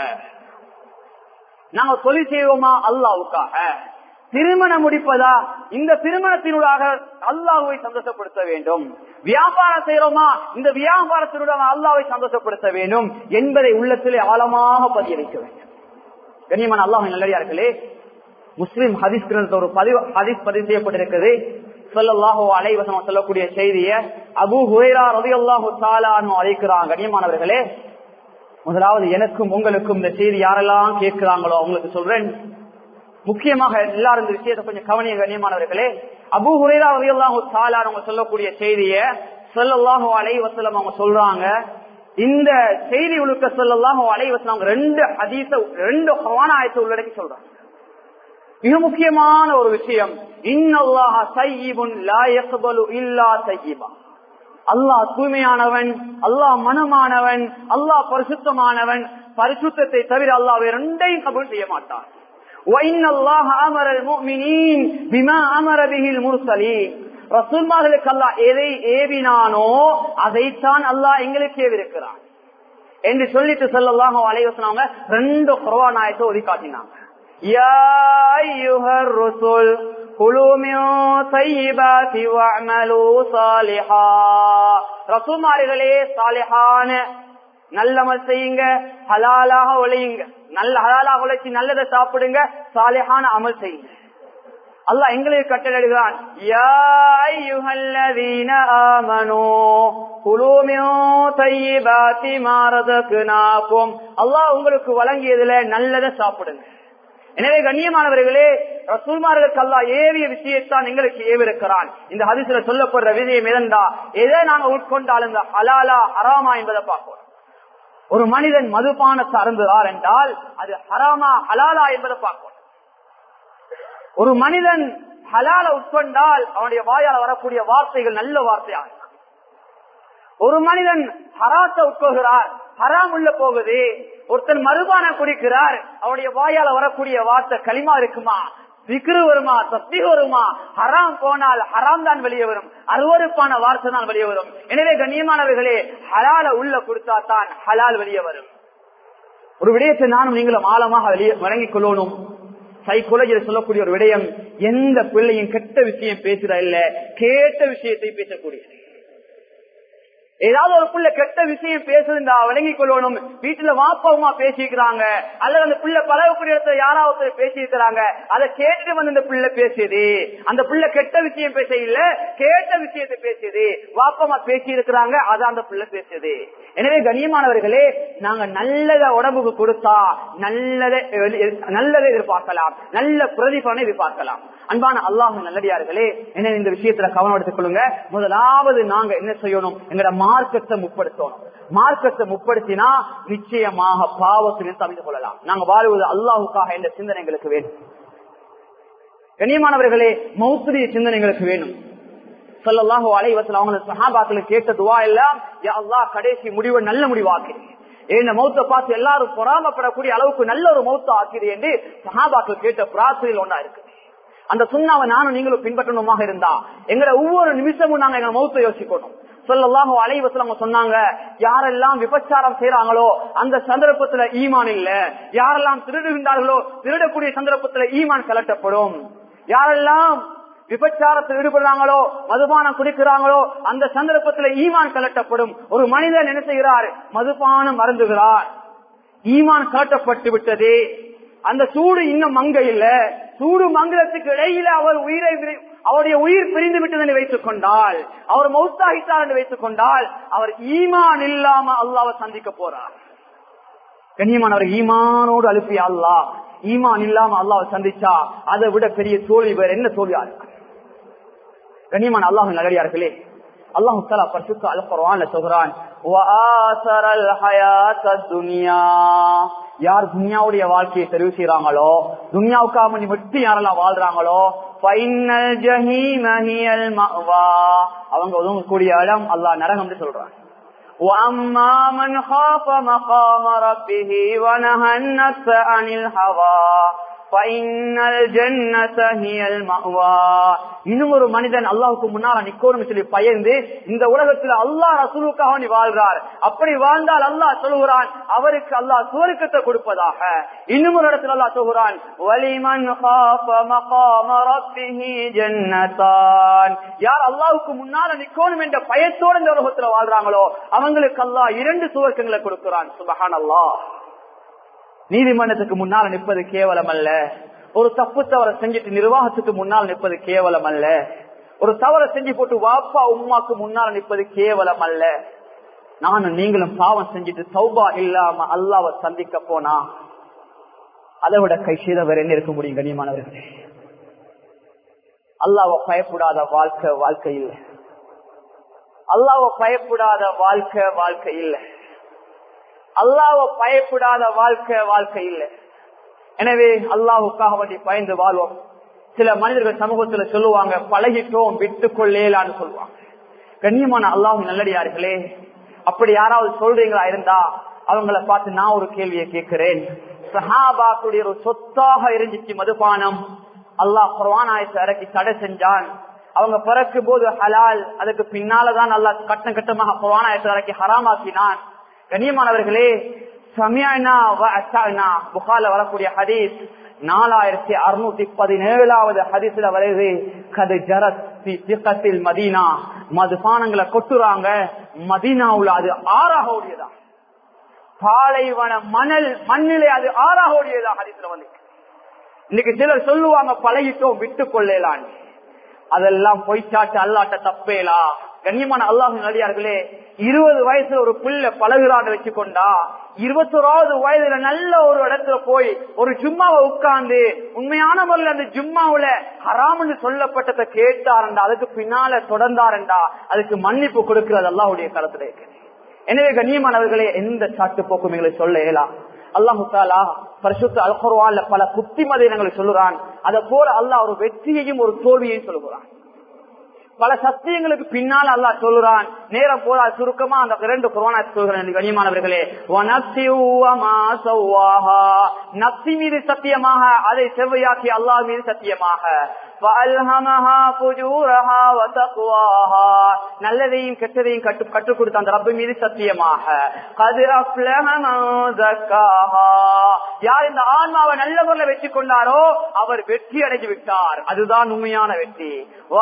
நாங்க தொழில் செய்வோமா அல்லாஹ்வுக்காக, திருமணம் முடிப்பதா இந்த திருமணத்தினூடாக அல்லாஹ்வை சந்தோஷப்படுத்த வேண்டும், வியாபாரம் செய்யறோமா இந்த வியாபாரத்தினூடாக அல்லாஹ்வை சந்தோஷப்படுத்த வேண்டும் என்பதை உள்ளத்திலே ஆழமாக பதிய வைக்க வேண்டும். கண்ணியமான அல்லாஹ் நல்லடியார்களே, முஸ்லிம் ஹதீஸ் கிரந்தத்தில் ஒரு ஹதீஸ் பதிவு செய்யப்பட்டிருக்கிறது. ஸல்லல்லாஹு அலைஹி வஸல்லம் சொல்லக்கூடிய செய்தியை அபூ ஹுரைரா ரலியல்லாஹு தஆலா அன்ஹு அறிவிக்கிறாங்க. கண்ணியமானவர்களே, முதலாவது எனக்கும் உங்களுக்கும் இந்த செய்தி யாரெல்லாம் கேட்கிறாங்களோ அவங்களுக்கு சொல்றேன். முக்கியமாக எல்லாரும் இந்த விஷயத்தை கொஞ்சம் கவனிய கண்ணியமானவர்களே. அபூ ஹுரைரா ரலியல்லாஹு தஆலா அவங்க சொல்லக்கூடிய செய்தியை ஸல்லல்லாஹு அலைஹி வஸல்லம் அவங்க சொல்றாங்க. இந்த செய்தி உழுக்க ஸல்லல்லாஹு அலைஹி வஸல்லம் ரெண்டு குர்ஆன் ஆயத்தை உள்ளடக்கி சொல்றாங்க. மிக முக்கியமான ஒரு விஷயம், இன்னல்லாஹ ஸய்யிபுன் லா யக்பலு இல்லா ஸய்யிபா. அல்லாஹ் தூய்மையானவன், அல்லாஹ் மனமானவன், அல்லாஹ் பரிசுத்தமானவன், பரிசுத்தத்தை தவிர அல்லாஹ் வேற ரெண்டையும் கபூல் செய்ய மாட்டான். وَإِنَّ أَمَرَ الْمُؤْمِنِينَ بِمَا أَمَرَ بِهِ الْمُرْسَلِينَ. ரசூல்மார்களுக்கு அல்லாஹ் எதை ஏவினானோ அதைத்தான் அல்லாஹ் எங்களுக்கு ஏவிருக்கிறான் என்று சொல்லிட்டு ஸல்லல்லாஹு அலைஹி வஸல்லம் ரெண்டு குர்ஆன் ஆயத்தை ஓதி காட்டினாங்க. யா அய்யுஹர் ரசூல் குலு மின் தையிபாத்தி வஅமலு ஸாலிஹா. ரசூல்மார்களே, சாலிஹான நல்லமல் செய்யுங்க, ஹலாலாக உழையுங்க, நல்ல ஹலாலாக உழைச்சி நல்லதை சாப்பிடுங்க, சாலிஹான அமல் செய்யுங்க. அல்லாஹ் எங்களுக்கு கட்டளையிடுகிறான், யா அய்யுஹல்லதீன ஆமனூ குலூ மின் தையிபாத்தி மா ரஸக்னாகும். அல்லாஹ் உங்களுக்கு வழங்கியதுல நல்லதை சாப்பிடுங்க. எனவே கண்ணியமானவர்களே, ரசூல்மார்களுக்கு அல்லாஹ் ஏவிய விஷயத்தான் எங்களுக்கு ஏவிருக்கிறான். இந்த ஹதீஸ்ல சொல்லப்படுற விஷயம் எதென்றா, எதை நாங்க உட்கொண்டாலும் ஹலாலா ஹராமா என்பதை பார்க்கணும். ஒரு மனிதன் மதுபானத்தை அருந்துகிறார் என்றால் அது ஹராமா ஹலாலா என்பதை பார்க்கணும். ஒரு மனிதன் ஹலால உட்கொண்டால் அவனுடைய வாயால் வரக்கூடிய வார்த்தைகள் நல்ல வார்த்தையாக. ஒரு மனிதன் ஹராத்தை உட்கொள்கிறார், ஹராம் உள்ள போகுது. ஒருத்தன் மதுபானம் குடிக்கிறார், அவனுடைய வாயால வரக்கூடிய வார்த்தை களிமா இருக்குமா, திக்ரு வருமா, தஸ்பீஹ் வருமா? ஹராம் போனால் ஹராம் தான் வெளியே வரும், அருவருப்பான வார்த்தை தான் வெளியே வரும். எனவே கண்ணியமானவர்களே, ஹலால உள்ள கொடுத்தா தான் ஹலால் வெளியே வரும். ஒரு விடயத்தை நானும் நீங்களும் ஆழமாக வழங்கிக் கொள்ளணும். சைக்காலஜியில் சொல்லக்கூடிய ஒரு விடயம், எந்த பிள்ளையும் கெட்ட விஷயம் பேசுற இல்ல, கேட்ட விஷயத்தை பேசக்கூடியது. ஏதாவது ஒரு புள்ள கெட்ட விஷயம் பேசுதுண்டா விளங்கிக் கொள்ளணும். வீட்டுல வாப்பாவுமா பேசிக்கிறாங்க அல்லது அந்த பிள்ளை பழகக்கூடிய இடத்துல யாராவது பேசியிருக்கிறாங்க, அதை கேட்டு வந்து இந்த பிள்ளை பேசியது. அந்த பிள்ளை கெட்ட விஷயம் பேச இல்ல, கேட்ட விஷயத்தை பேசியது. வாப்பாமா பேசி இருக்கிறாங்க, அதான் அந்த பிள்ளை பேசியது. எனவே கண்ணியமானவர்களே, நாங்க நல்லத உடம்புக்கு கொடுத்தா நல்லதை எதிர்பார்க்கலாம், நல்ல பிரதிபலனை எதிர்பார்க்கலாம். அன்பான அல்லாஹ் நல்லடியார்களே, என்ன இந்த விஷயத்துல கவனம் எடுத்துக் கொள்ளுங்க. முதலாவது நாங்க என்ன செய்யணும், எங்கட மார்க்கத்தை முற்படுத்தணும். மார்க்கத்தை முற்படுத்தினா நிச்சயமாக பாவத்தினை தவிர்த்து கொள்ளலாம். நாங்க வாழ்வது அல்லாஹுக்காக என்ற சிந்தனை எங்களுக்கு வேணும். கண்ணியமானவர்களே, மௌத்துடைய சிந்தனை எங்களுக்கு வேணும். ஸல்லல்லாஹு அலைஹி வஸல்லம் அவங்க சஹாபாக்களுக்கு கேட்ட துஆ எல்லாம், யா அல்லாஹ் கடைசி முடிவை நல்ல முடிவாக்கு, இந்த மௌத்தை பார்த்து எல்லாரும் பொறாமப்படக்கூடிய அளவுக்கு நல்ல ஒரு மௌத்தை ஆக்கிடு என்று சஹாபாக்கள் கேட்ட பிரார்த்தனையில் ஒன்றா இருக்கு. அந்த சுன்னாவை நானும் நீங்களும் பின்பற்றணுமாக இருந்தா எங்களை ஒவ்வொரு நிமிஷமும் நாங்க எங்க மௌத்தை யோசிக்கணும். ஸல்லல்லாஹு அலைஹி வஸல்லம் சொன்னாங்க, யாரெல்லாம் விபச்சாரம் செய்யறாங்களோ அந்த சந்தர்ப்பத்துல ஈமான் இல்ல, யாரெல்லாம் திருடுகின்றார்களோ திருடக்கூடிய சந்தர்ப்பத்துல ஈமான் கலட்டப்படும், யாரெல்லாம் விபச்சாரத்தில் ஈடுபடுறாங்களோ மதுபானம் குடிக்கிறாங்களோ அந்த சந்தர்ப்பத்துல ஈமான் கலட்டப்படும். ஒரு மனிதன் என்ன செய்கிறார், மதுபானம் மருந்துகிறார், ஈமான் கலட்டப்பட்டு விட்டது. அந்த சூடு இன்னும் மங்க இல்ல, சூடு மங்களத்துக்கு இடையில அவருடைய உயிர் பிரிந்து விட்டது என்று வைத்துக் கொண்டால், அவர் மௌத்தாகிட்டார் என்று வைத்துக் கொண்டால், அவர் ஈமான் இல்லாம அல்லாஹ்வை சந்திக்க போறார். கண்ணியமானவர், ஈமானோடு அனுப்பிய அல்லாஹ் ஈமான் இல்லாம அல்லாஹ்வை சந்திச்சா அதை விட பெரிய தோல்வி வேற என்ன தோல்வியா இருக்கு? கண்ணியமான அல்லாஹ் நல்லடியார்களே, அல்லாஹ் தஆலா பரிசுத்த அல் குர்ஆன்ல சொல்றான், வஆஸரல் ஹயாத்தத் துன்யா, யார் துன்யாவுடைய வாழ்க்கையை தெரிவு செய்யறாங்களோ, துன்யாவுக்காக மட்டும் யாரெல்லாம் வாழ்றாங்களோ, ஃபைனல் ஜஹீம ஹியல் மஅவா, அவங்க ஒதுங்கக்கூடிய இடம் அல்லாஹ் நரகம் என்று சொல்றான். وَأَمَّا مَنْ خَافَ مَقَامَ رَبِّهِ وَنَهَى النَّفْسَ عَنِ الْهَوَى فَإِنَّ الْجَنَّةَ هِيَ الْمَأْوَى. இன்னும் ஒரு மனிதன் அல்லாஹ்வுக்கு முன்னால நிக்கணும் சொல்லி பயந்து இந்த உலகத்துல அல்லாஹ் ரசூலுக்காக நீ வாழ்றார், அப்படி வாழ்ந்தால் அல்லாஹ் சொல்கிறான் அவருக்கு அல்லாஹ் சுவர்க்கத்தை கொடுப்பதாக. இன்னும் ஒரு இடத்துல அல்லாஹ் சொல்கிறான், வலிமன் خَافَ مَقَامَ رَبِّهِ جَنَّتَانِ, யார் அல்லாஹ்வுக்கு முன்னால நிக்கணும் என்ற பயத்தோடு இந்த உலகத்துல வாழ்றாங்களோ அவங்களுக்கு அல்லாஹ் 2 சுவர்க்கங்களை கொடுக்கிறான். சுப்ஹானல்லாஹ். நீதிமன்றத்துக்கு முன்னால் நிற்பது கேவலம் அல்ல, ஒரு தப்பு தவறை செஞ்சுட்டு நிர்வாகத்துக்கு முன்னால் நிற்பது கேவலம் அல்ல, ஒரு தவறை செஞ்சு போட்டு வாப்பா உம்மாக்கு முன்னால் நிற்பது கேவலம் அல்ல. நானும் நீங்களும் பாவம் செஞ்சுட்டு தௌபா இல்லாம அல்லாஹ்வை சந்திக்க போனா அதை விட கை செய்த வேற என்ன இருக்க முடியும்? கண்ணியமானவர்களே, அல்லாஹ்வை பயப்படாத வாழ்க்கை இல்லை, அல்லாஹ்வை பயப்படாத வாழ்க்கை இல்லை, அல்லாஹ்வை பயப்படாத வாழ்க்கை இல்லை. எனவே அல்லாஹ்வுக்காக வேண்டி பயந்து வாழ்வோம். சில மனிதர்கள் சமூகத்துல சொல்லுவாங்க, பழகிட்டோம் விட்டுக் கொள்ளேலான்னு சொல்லுவாங்க. கண்ணியமான அல்லாஹ் நல்லடியார்களே, அப்படி யாராவது சொல்றீங்களா இருந்தா அவங்கள பார்த்து நான் ஒரு கேள்வியை கேட்கிறேன். சஹாபாக்குடைய ஒரு சொத்தாக இருந்துச்சு மதுபானம், அல்லாஹ் குர்ஆன் ஆயத்தை இறக்கி தடை செஞ்சான். அவங்க பிறக்கும் போது ஹலால், அதுக்கு பின்னாலதான் அல்லாஹ் கட்டம் கட்டமாக குர்ஆன் ஆயத்தை இறக்கி ஹராமாக்கினான். கண்ணியமானவர்களே, சமிஅனா வ அஸஅனா புகாரில வரக்கூடிய ஹதீஸ் 4617வது ஹதீஸ்ல வருது, கத் ஜரத் ஃபி திகத்தில் மதீனா, மதுபானங்களை கொட்டுறாங்க மதீனாவுல, அது ஆறாக ஓடியதா, பாலைவன மண்ணிலே அது ஆறாக ஓடியதா ஹதீஸ்ல வந்து. இன்னைக்கு சிலர் சொல்லுவாங்க பழகிட்டோம் விட்டுக் கொள்ளலாம், அதெல்லாம் பொய்ச்சாட்டு அல்லாட்ட தப்பேலா. கண்ணியமான அல்லாஹ் நல்லடியார்களே, 20 வயசுல ஒரு புள்ள பழகுறான்னு வச்சுக்கொண்டா 21வது வயதுல நல்ல ஒரு இடத்துல போய் ஒரு ஜும்மாவை உட்கார்ந்து உண்மையான முறையில் அந்த ஜும்மாவுல ஹராம்னு சொல்லப்பட்டதை கேட்டாருண்டா, அதுக்கு பின்னால தொடர்ந்தாருண்டா, அதுக்கு மன்னிப்பு கொடுக்கிறது அல்லாஹ்வுடைய கருத்துல இருக்கு. எனவே கண்ணியமானவர்களே, எந்த சாட்டு போக்கும் எங்களை சொல்ல இயலாம். அல்லாஹு தஆலா பரிசுத்த அல் குர்ஆன்ல பல புத்திமதிகளை சொல்லுறான். அதை போல அல்லாஹ் ஒரு வெற்றியையும் ஒரு தோல்வியையும் சொல்லுகிறான். பல சத்தியங்களுக்கு பின்னால் அல்லாஹ் சொல்லுறான். நேரம் போல சுருக்கமா அந்த 2 குர்ஆனை சொல்கிறேன். கண்ணியமானவர்களே, நப்சி மீது சத்தியமாக, அதை செவ்வையாக்கி அல்லாஹ் மீது சத்தியமாக, நல்லதையும் கெட்டதையும் கற்றுக் கொடுத்த அந்த ரப்பு மீது சத்தியமாக, யார் இந்த ஆன்மாவை நல்ல முறையில் வெற்றி கொண்டாரோ அவர் வெற்றி அடைந்து விட்டார். அதுதான் உண்மையான வெற்றி.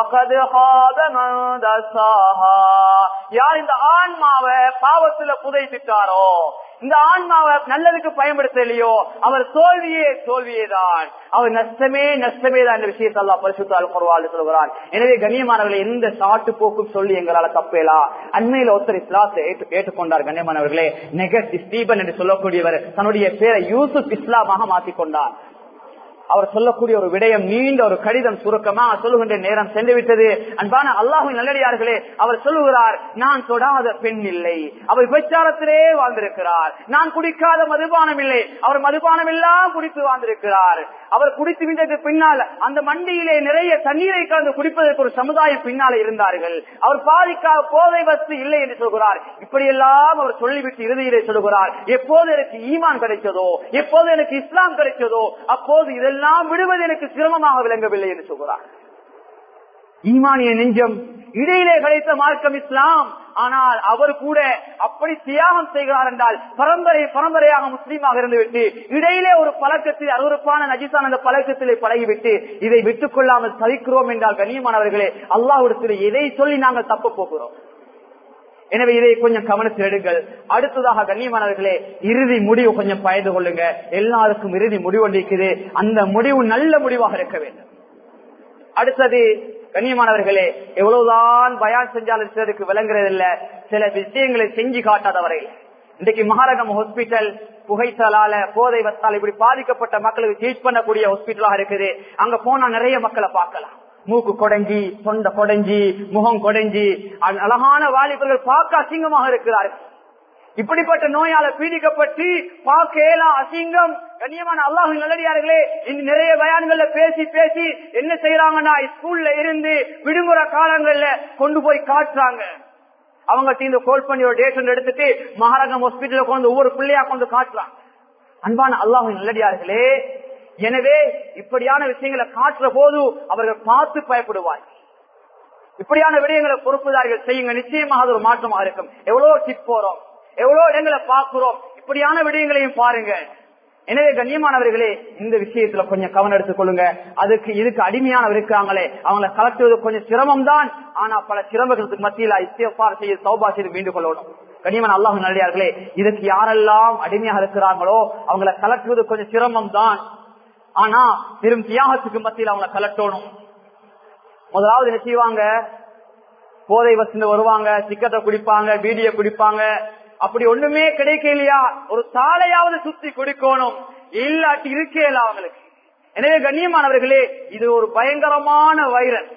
யார் இந்த ஆன்மாவை பாவத்துல புதைத்திட்டாரோ, இந்த ஆன்மாவை நல்லதுக்கு பயன்படுத்தலையோ, அவர் தோல்வியே தான், அவர் நஷ்டமே தான் என்ற விஷயத்தை அல்லாஹ் பரிசுத்த அல் குர்ஆனில் சொல்கிறான். எனவே கண்ணியமானவர்களே, எந்த சாட்டு போக்கும் சொல்லி எங்களால தப்பேலா. அண்மையில ஒருத்தர் இஸ்லாத்தை ஏற்றுக்கொண்டார். கண்ணியமானவர்களே, நெகட் ஸ்டீபன் என்று சொல்லக்கூடியவர் தன்னுடைய பேரை யூசுப் இஸ்லாமாக மாற்றிக்கொண்டார். அவர் சொல்லக்கூடிய ஒரு விடயம் நீண்ட ஒரு கடிதம் சுருக்கமா சொல்லுகின்ற நேரம் சென்று விட்டது. அன்பான அல்லாஹ்வின் நல்லடியார்களே, அவர் சொல்லுகிறார், நான் தொடாத பெண் இல்லை, அவர் விபச்சாரத்திலே வாழ்ந்திருக்கிறார். நான் குடிக்காத மதுபானம் இல்லை, அவர் மதுபானம் எல்லாம் குடித்து வாழ்ந்திருக்கிறார். அவர் குடித்து விட்டது பின்னால் அந்த மண்டியிலே நிறைய தண்ணீரை கலந்து குடிப்பதற்கு ஒரு சமுதாயம் பின்னாலே இருந்தார்கள். அவர் பாதிக்காத போதை வஸ்து இல்லை என்று சொல்கிறார். இப்படியெல்லாம் அவர் சொல்லிவிட்டு இறுதியிலே சொல்லுகிறார், எப்போது எனக்கு ஈமான் கிடைத்ததோ, எப்போது எனக்கு இஸ்லாம் கிடைத்ததோ, அப்போது இதெல்லாம் விடுவது எனக்கு சிரமமாக விளங்கவில்லை என்று சொல்கிறார். ஈமானிய நெஞ்சம், இடையிலே கிடைத்த மார்க்கம் இஸ்லாம். ஆனால் அவர் கூட அப்படி தியாகம் செய்கிறார் என்றால் பரம்பரையாக முஸ்லீமாக இருந்துவிட்டு இடையிலே ஒரு பழக்கத்தில் அருவருப்பான நஜிசான அந்த பழக்கத்திலே பழகிவிட்டு இதை விட்டுக் கொள்ளாமல் தவிக்கிறோம் என்றால் கண்ணியமானவர்களே, அல்லாஹ்விடத்தில் எதை சொல்லி நாங்கள் தப்ப போகிறோம்? எனவே இதை கொஞ்சம் கவனத்தில் எடுங்கள். அடுத்ததாக கண்ணியமானவர்களே, இறுதி முடிவு கொஞ்சம் பயந்து கொள்ளுங்க. எல்லாருக்கும் இறுதி முடிவு இருக்குது, அந்த முடிவு நல்ல முடிவாக இருக்க வேண்டும். அடுத்தது கண்ணியமானவர்களே, எவ்வளவுதான் பயான் செஞ்சாலும் சிலருக்கு விளங்குறது இல்ல, சில விஷயங்களை செஞ்சு காட்டாதவரை. இன்றைக்கு மகாரகம் ஹாஸ்பிட்டல் புகைத்தலால போதை வத்தால் இப்படி பாதிக்கப்பட்ட மக்களுக்கு ட்ரீட் பண்ணக்கூடிய ஹாஸ்பிட்டலாக இருக்குது. அங்க போனா நிறைய மக்களை பார்க்கலாம். மூக்கு கொடைஞ்சி, தொண்டை கொடைஞ்சி, முகம் கொடைஞ்சி, அழகான வாலிபர்கள் பார்க்க அசிங்கமாக இருக்கிறார்கள். இப்படிப்பட்ட நோயால பீடிக்கப்பட்டு பார்க்க அசிங்கம். கண்ணியமான அல்லாஹ்வின் நல்லடியார்களே, இந்த நிறைய பயான்கள்ல பேசி என்ன செய்யறாங்கன்னா, ஸ்கூல்ல இருந்து விடுமுறை காலங்கள்ல கொண்டு போய் காட்டுறாங்க. அவங்க இந்த கோல் பண்ணி ஒரு டேட் எடுத்துட்டு மகாராஜம் ஹாஸ்பிட்டல கொண்டு ஒவ்வொரு பிள்ளையா கொண்டு காட்டுறாங்க. அன்பான அல்லாஹ்வின் நல்லடியார்களே, எனவே இப்படியான விஷயங்களை காட்டுற போது அவர்கள் பார்த்து பயப்படுவார். இப்படியான விடயங்களை பொறுப்புதார்கள் செய்யுங்க, நிச்சயமாக அது ஒரு மாற்றமாக இருக்கும். எவ்வளவு டிப் போறோம், எவ்வளவு இடங்களை பார்க்கிறோம், இப்படியான விடயங்களையும் பாருங்க. எனவே கண்ணியமானவர்களே, இந்த விஷயத்துல கொஞ்சம் கவனம் எடுத்துக் கொள்ளுங்க. இதுக்கு அடிமையானவர் இருக்காங்களே, அவங்களை கலட்டுவது கொஞ்சம் சிரமம் தான். ஆனா பல சிரமங்களுக்கு மத்தியில் இஸ்திக்ஃபார் செய்ய, தௌபா செய்து மீண்டு கொள்ளணும். கண்ணியமான அல்லாஹ்வின் நல்லடியார்களே, இதுக்கு யாரெல்லாம் அடிமையாக இருக்கிறாங்களோ அவங்களை கலட்டுவது கொஞ்சம் சிரமம் தான். ஆனா பெரும் தியாகத்துக்கு மத்தியில் அவங்களை கலட்டணும். முதலாவது என்ன செய்வாங்க, போதை வசந்து வருவாங்க, சிக்கத்தை குடிப்பாங்க, பீடிய குடிப்பாங்க. அப்படி ஒண்ணுமே கிடைக்கலையா, ஒரு தாளையாவது சுத்தி குடிக்கணும், இல்லாட்டி இருக்கல அவங்களுக்கு. எனவே கண்ணியமானவர்களே, இது ஒரு பயங்கரமான வைரஸ்.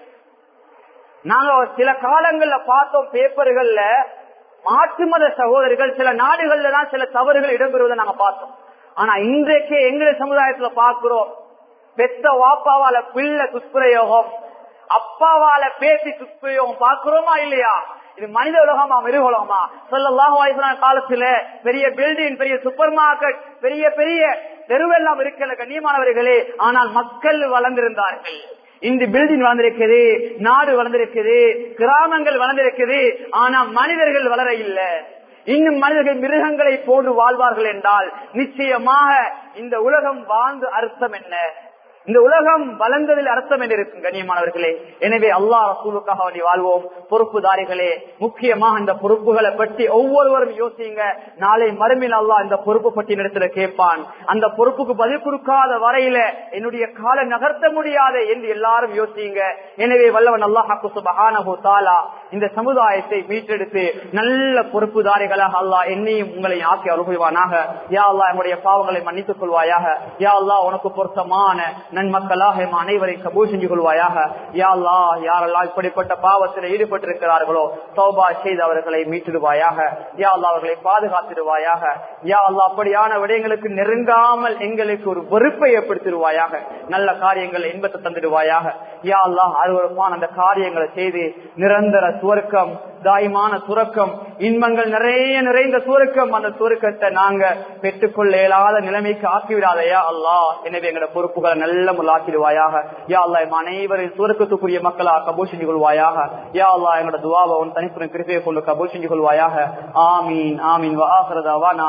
நாங்க சில காலங்கள்ல பார்த்தோம் பேப்பர்கள்ல, மாற்று மத சகோதரர்கள் சில நாடுகள்ல தான் சில தவறுகள் இடம்பெறுவதை நாங்க பார்த்தோம். ஆனா இன்றைக்கு எங்களுடைய சமுதாயத்துல பார்க்கிறோம், பெத்த வாப்பாவால பிள்ளை துஷ்பிரயோகம், அப்பாவால பேசி துஷ்பிரயோகம் பார்க்கிறோமா இல்லையா? இது மனித உலகமா மிருக உலகமா? ஸல்லல்லாஹு அலைஹி வஸல்லம் காலத்துல பெரிய பில்டிங், பெரிய சூப்பர் மார்க்கெட், பெரிய பெரிய தெருவெல்லாம் இருக்கல கண்ணியமானவர்களே. ஆனால் மக்கள் வளர்ந்திருந்தார்கள். இந்த பில்டிங் வளர்ந்திருக்குது, நாடு வளர்ந்திருக்குது, கிராமங்கள் வளர்ந்திருக்குது. ஆனா மனிதர்கள் வளர இல்லை. இன்னும் மனிதர்கள் மிருகங்களை போன்று வாழ்வார்கள் என்றால் நிச்சயமாக இந்த உலகம் வாழ்ந்து அர்த்தம் என்ன? இந்த உலகம் வளர்ந்ததில் அர்த்தம் என்று இருக்கும் கண்ணியமானவர்களே. எனவே அல்லாஹ் ரசூலுக்காக வேண்டி வாழ்வோம். பொறுப்புதாரிகளே, முக்கியமாக இந்த பொறுப்புகளை பற்றி ஒவ்வொருவரும் யோசிங்க. நாளை மறுமையில் அல்லாஹ் இந்த பொறுப்பு பற்றி இடத்துல கேட்பான். அந்த பொறுப்புக்கு பதில் கொடுக்காத வரையில என்னுடைய காலை நகர்த்த முடியாது என்று எல்லாரும் யோசிங்க. எனவே வல்லவன் அல்லாஹ் சுப்ஹானஹு தஆலா இந்த சமுதாயத்தை மீட்டெடுத்து நல்ல பொறுப்புதாரிகளாக அல்லாஹ் என்னையும் உங்களையும் ஆக்கி அருள்வானாக. யா அல்லாஹ் நம்முடைய பாவங்களை மன்னித்துக் கொள்வாயாக. யா அல்லாஹ் உனக்கு பொருத்தமான நன்மக்களாக அனைவரை கபூல் செஞ்சு கொள்வாயாக. யா அல்லாஹ் யாரெல்லாம் இப்படிப்பட்ட பாவத்தில் ஈடுபட்டிருக்கிறார்களோ தௌபா செய்து அவர்களை மீட்டிடுவாயாக. யா அல்லாஹ் அவர்களை பாதுகாத்திடுவாயாக. யா அல்லாஹ் அப்படியான விடயங்களுக்கு நெருங்காமல் எங்களுக்கு ஒரு வெறுப்பை ஏற்படுத்திடுவாயாக. நல்ல காரியங்களை இன்பத்தை தந்துடுவாயாக. யா அல்லாஹ் அருவருப்பான அந்த காரியங்களை செய்து நிரந்தர சுவர்க்கம், தாய்மான சுரக்கம், இன்பங்கள் நிறைந்த சுவர்க்கம், அந்த சுவர்க்கத்தை நாங்க பெற்றுக்கொள்ள இயலாத நிலைமைக்கு ஆக்கிவிடாதையா அல்லாஹ். எனவே எங்களோட பொறுப்புகளை நல்ல முல்லாக்கிடுவாயாக. யா அல்லாஹ் அனைவரின் சுவர்க்கத்துக்குரிய மக்களா கபூல் செஞ்சு கொள்வாயாக. யா அல்லாஹ் எங்களோட துஆவை உன் தனிப்புற கிருபையை கொண்டு கபூல் செஞ்சு கொள்வாயாக. ஆமீன் ஆமீன். வ ஆகிரு தஅவானா